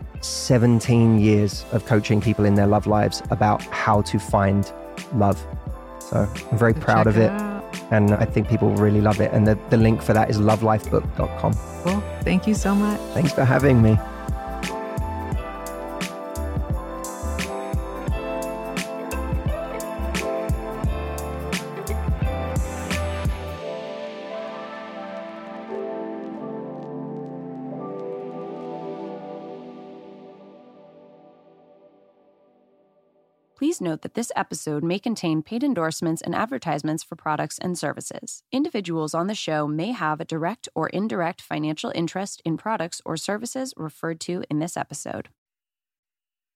seventeen years of coaching people in their love lives about how to find love. So I'm very So proud check of it. out. And I think people will really love it. And the, the link for that is love life book dot com. Cool. Thank you so much. Thanks for having me. Please note that this episode may contain paid endorsements and advertisements for products and services. Individuals on the show may have a direct or indirect financial interest in products or services referred to in this episode.